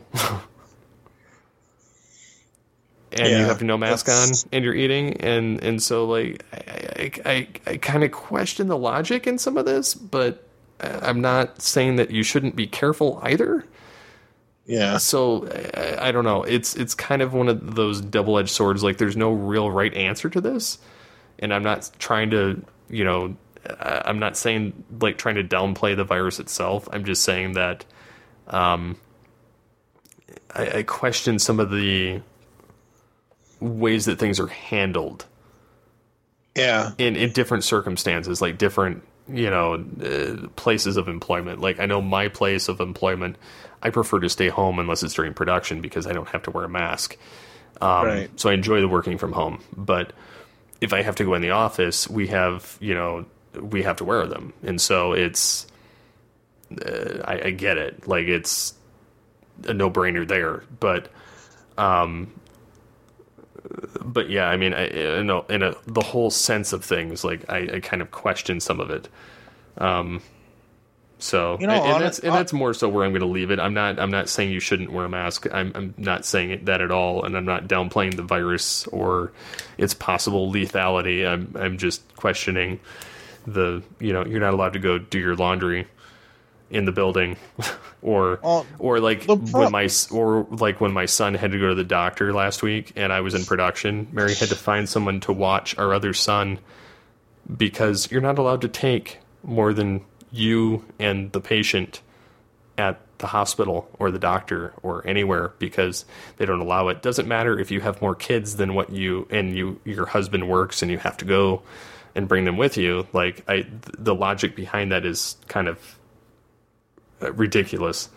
And yeah, you have no mask on, and you're eating, and, and so like I I, I, I kind of question the logic in some of this, but I'm not saying that you shouldn't be careful either. Yeah. So I, I don't know. It's it's kind of one of those double-edged swords. Like, there's no real right answer to this, and I'm not trying to, you know, I'm not saying like trying to downplay the virus itself. I'm just saying that um, I, I question some of the ways that things are handled. Yeah. In, in different circumstances, like different, you know, uh, places of employment. Like, I know my place of employment, I prefer to stay home unless it's during production because I don't have to wear a mask. Um, right. So I enjoy the working from home. But if I have to go in the office, we have, you know, we have to wear them. And so it's, uh, I, I get it. Like, it's a no-brainer there. But, um, But yeah, I mean, I, you know, in a, the whole sense of things, like I, I kind of question some of it. Um, so you know, and, and on that's it, and that's more so where I'm going to leave it. I'm not I'm not saying you shouldn't wear a mask. I'm I'm not saying it, that at all, and I'm not downplaying the virus or its possible lethality. I'm I'm just questioning the, you know, you're not allowed to go do your laundry in the building, or well, or like pro- when my or like when my son had to go to the doctor last week and I was in production, Mary had to find someone to watch our other son because you're not allowed to take more than you and the patient at the hospital or the doctor or anywhere because they don't allow it. Doesn't matter if you have more kids than what you and you your husband works and you have to go and bring them with you. Like, I the logic behind that is kind of ridiculous.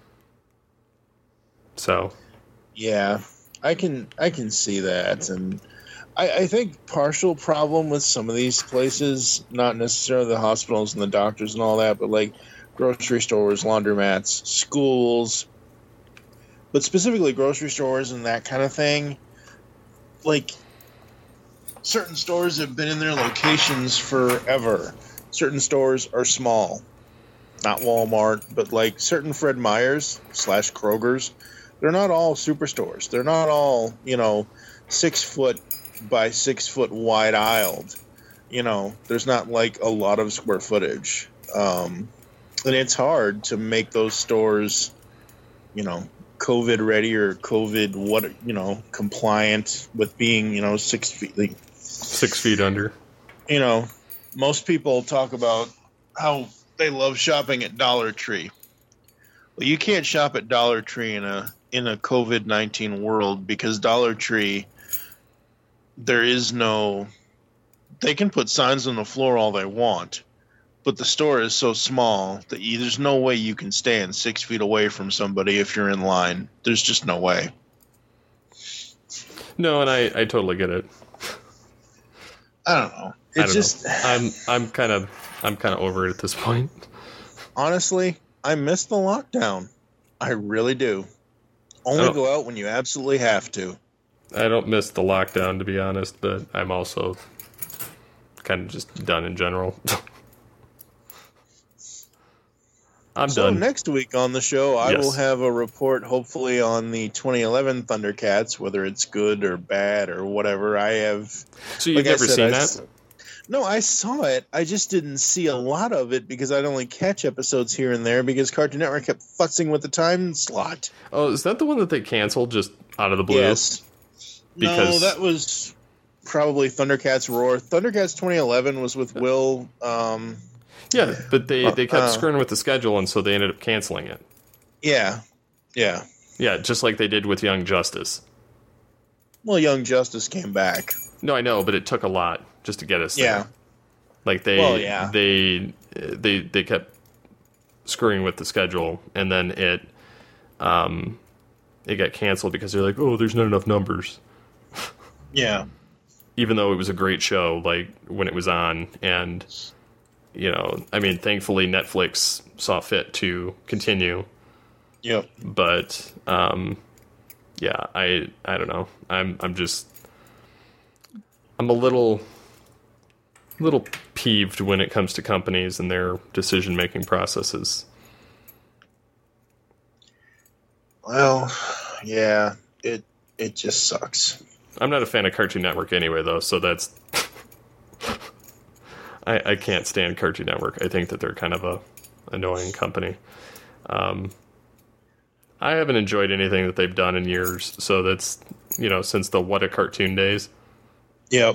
So yeah, I can I can see that, and I, I think partial problem with some of these places, not necessarily the hospitals and the doctors and all that, but like grocery stores, laundromats, schools, but specifically grocery stores and that kind of thing. Like, certain stores have been in their locations forever. Certain stores are small. Not Walmart, but like certain Fred Meyers slash Kroger's. They're not all superstores. They're not all, you know, six foot by six foot wide aisled. You know, there's not like a lot of square footage. Um, and it's hard to make those stores, you know, COVID ready or COVID, what, you know, compliant with being, you know, six feet. Like, six feet under. You know, most people talk about how they love shopping at Dollar Tree. Well, you can't shop at Dollar Tree in a in a COVID nineteen world because Dollar Tree, there is no. They can put signs on the floor all they want, but the store is so small that you, there's no way you can stand six feet away from somebody if you're in line. There's just no way. No, and I, I totally get it. I don't know. It's I don't just know. I'm I'm kind of I'm kind of over it at this point. Honestly, I miss the lockdown. I really do. Only go out when you absolutely have to. I don't miss the lockdown, to be honest, but I'm also kind of just done in general. I'm so done. Next week on the show, I Yes. will have a report, hopefully, on the twenty eleven Thundercats, whether it's good or bad or whatever. I have. So you've like I never said, seen I that? s- No, I saw it. I just didn't see a lot of it because I'd only catch episodes here and there because Cartoon Network kept futzing with the time slot. Oh, is that the one that they canceled just out of the blue? Yes. Because... No, that was probably Thundercats Roar. Thundercats twenty eleven was with Will. Um, yeah, but they, they kept uh, screwing with the schedule, and so they ended up canceling it. Yeah. Yeah. Yeah, just like they did with Young Justice. Well, Young Justice came back. No, I know, but it took a lot just to get us yeah. there. Like they, well, yeah. they, they, they kept screwing with the schedule, and then it, um, it got canceled because they're like, oh, there's not enough numbers. Yeah. Even though it was a great show, like when it was on, and you know, I mean, thankfully Netflix saw fit to continue. Yep. But um, yeah, I, I don't know. I'm, I'm just. I'm a little, little peeved when it comes to companies and their decision-making processes. Well, yeah, it it just sucks. I'm not a fan of Cartoon Network anyway, though, so that's... I, I can't stand Cartoon Network. I think that they're kind of a annoying company. Um, I haven't enjoyed anything that they've done in years, so that's, you know, since the What a Cartoon days. Yep.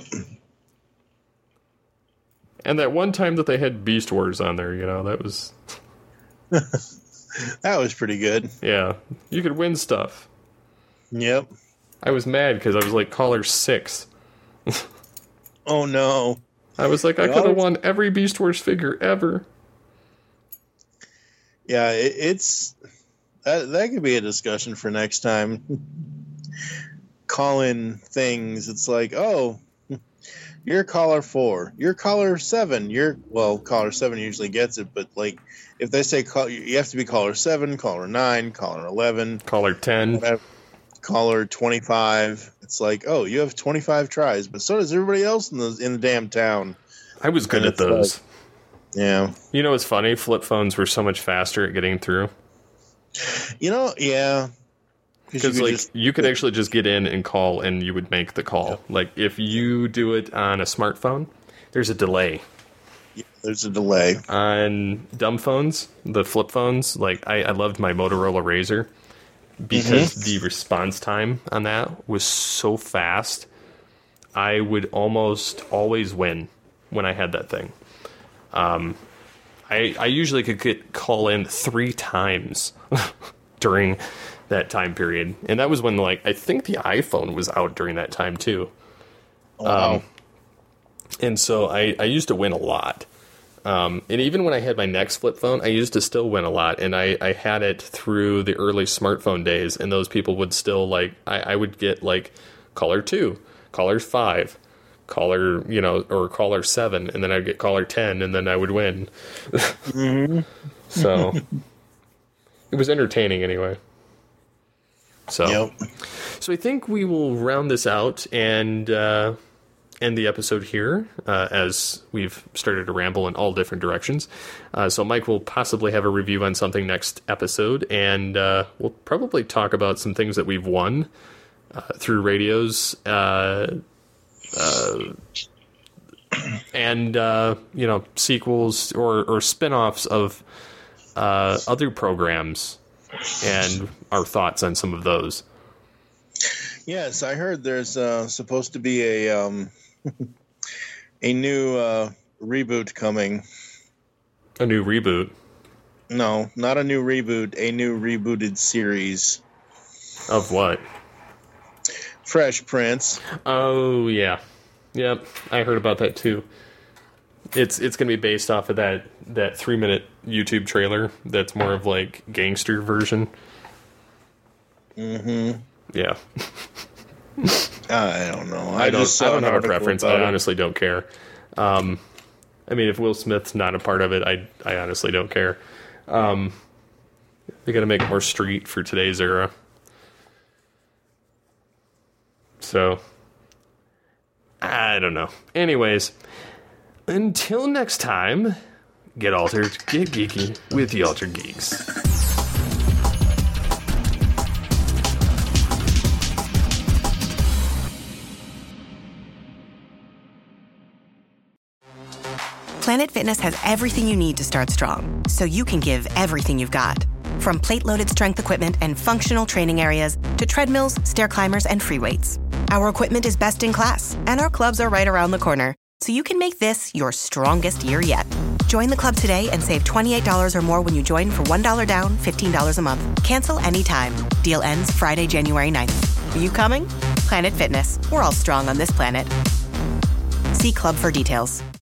And that one time that they had Beast Wars on there, you know, that was... That was pretty good. Yeah. You could win stuff. Yep. I was mad because I was like caller six. Oh, no. I was like, I Well, could have won every Beast Wars figure ever. Yeah, it, it's... That, that could be a discussion for next time. Call in things. It's like, oh... You're caller four. You're caller seven. You're well, caller seven usually gets it, but like if they say call, you have to be caller seven, caller nine, caller eleven, Caller ten, whatever, caller twenty-five. It's like, oh, you have twenty-five tries, but so does everybody else in the in the damn town. I was good And at those. Like, yeah. You know what's funny? Flip phones were so much faster at getting through. You know, yeah. Because like just, you could actually just get in and call, and you would make the call. Yeah. Like if you do it on a smartphone, there's a delay. Yeah, there's a delay on dumb phones, the flip phones. Like I, I loved my Motorola Razr because mm-hmm. the response time on that was so fast. I would almost always win when I had that thing. Um, I I usually could get call in three times during that time period, and that was when like I think the iPhone was out during that time too. Wow. Um, and so I, I used to win a lot. Um, and even when I had my next flip phone, I used to still win a lot. And I, I had it through the early smartphone days, and those people would still like I, I would get like caller two, caller five, caller you know, or caller seven, and then I'd get caller ten, and then I would win. Mm-hmm. So it was entertaining anyway. So, yep. so I think we will round this out and uh, end the episode here uh, as we've started to ramble in all different directions. Uh, so Mike will possibly have a review on something next episode, and uh, we'll probably talk about some things that we've won uh, through radios uh, uh, and, uh, you know, sequels or, or spin-offs of uh, other programs. And our thoughts on some of those. Yes, I heard there's uh, supposed to be a um, a new uh, reboot coming. A new reboot? No, not a new reboot. A new rebooted series. Of what? Fresh Prince. Oh yeah, yep. I heard about that too. It's it's going to be based off of that, that three minute YouTube trailer that's more of like gangster version. Mm-hmm. Yeah. I don't know. I, I don't just I don't have a article preference. I about it. honestly don't care. Um, I mean, if Will Smith's not a part of it, I I honestly don't care. Um, they got to make it more street for today's era. So, I don't know. Anyways, until next time, get altered, get geeky with the Altered Geeks. Planet Fitness has everything you need to start strong, so you can give everything you've got. From plate-loaded strength equipment and functional training areas to treadmills, stair climbers, and free weights. Our equipment is best in class, and our clubs are right around the corner, so you can make this your strongest year yet. Join the club today and save twenty-eight dollars or more when you join for one dollar down, fifteen dollars a month. Cancel anytime. Deal ends Friday, January ninth. Are you coming? Planet Fitness. We're all strong on this planet. See club for details.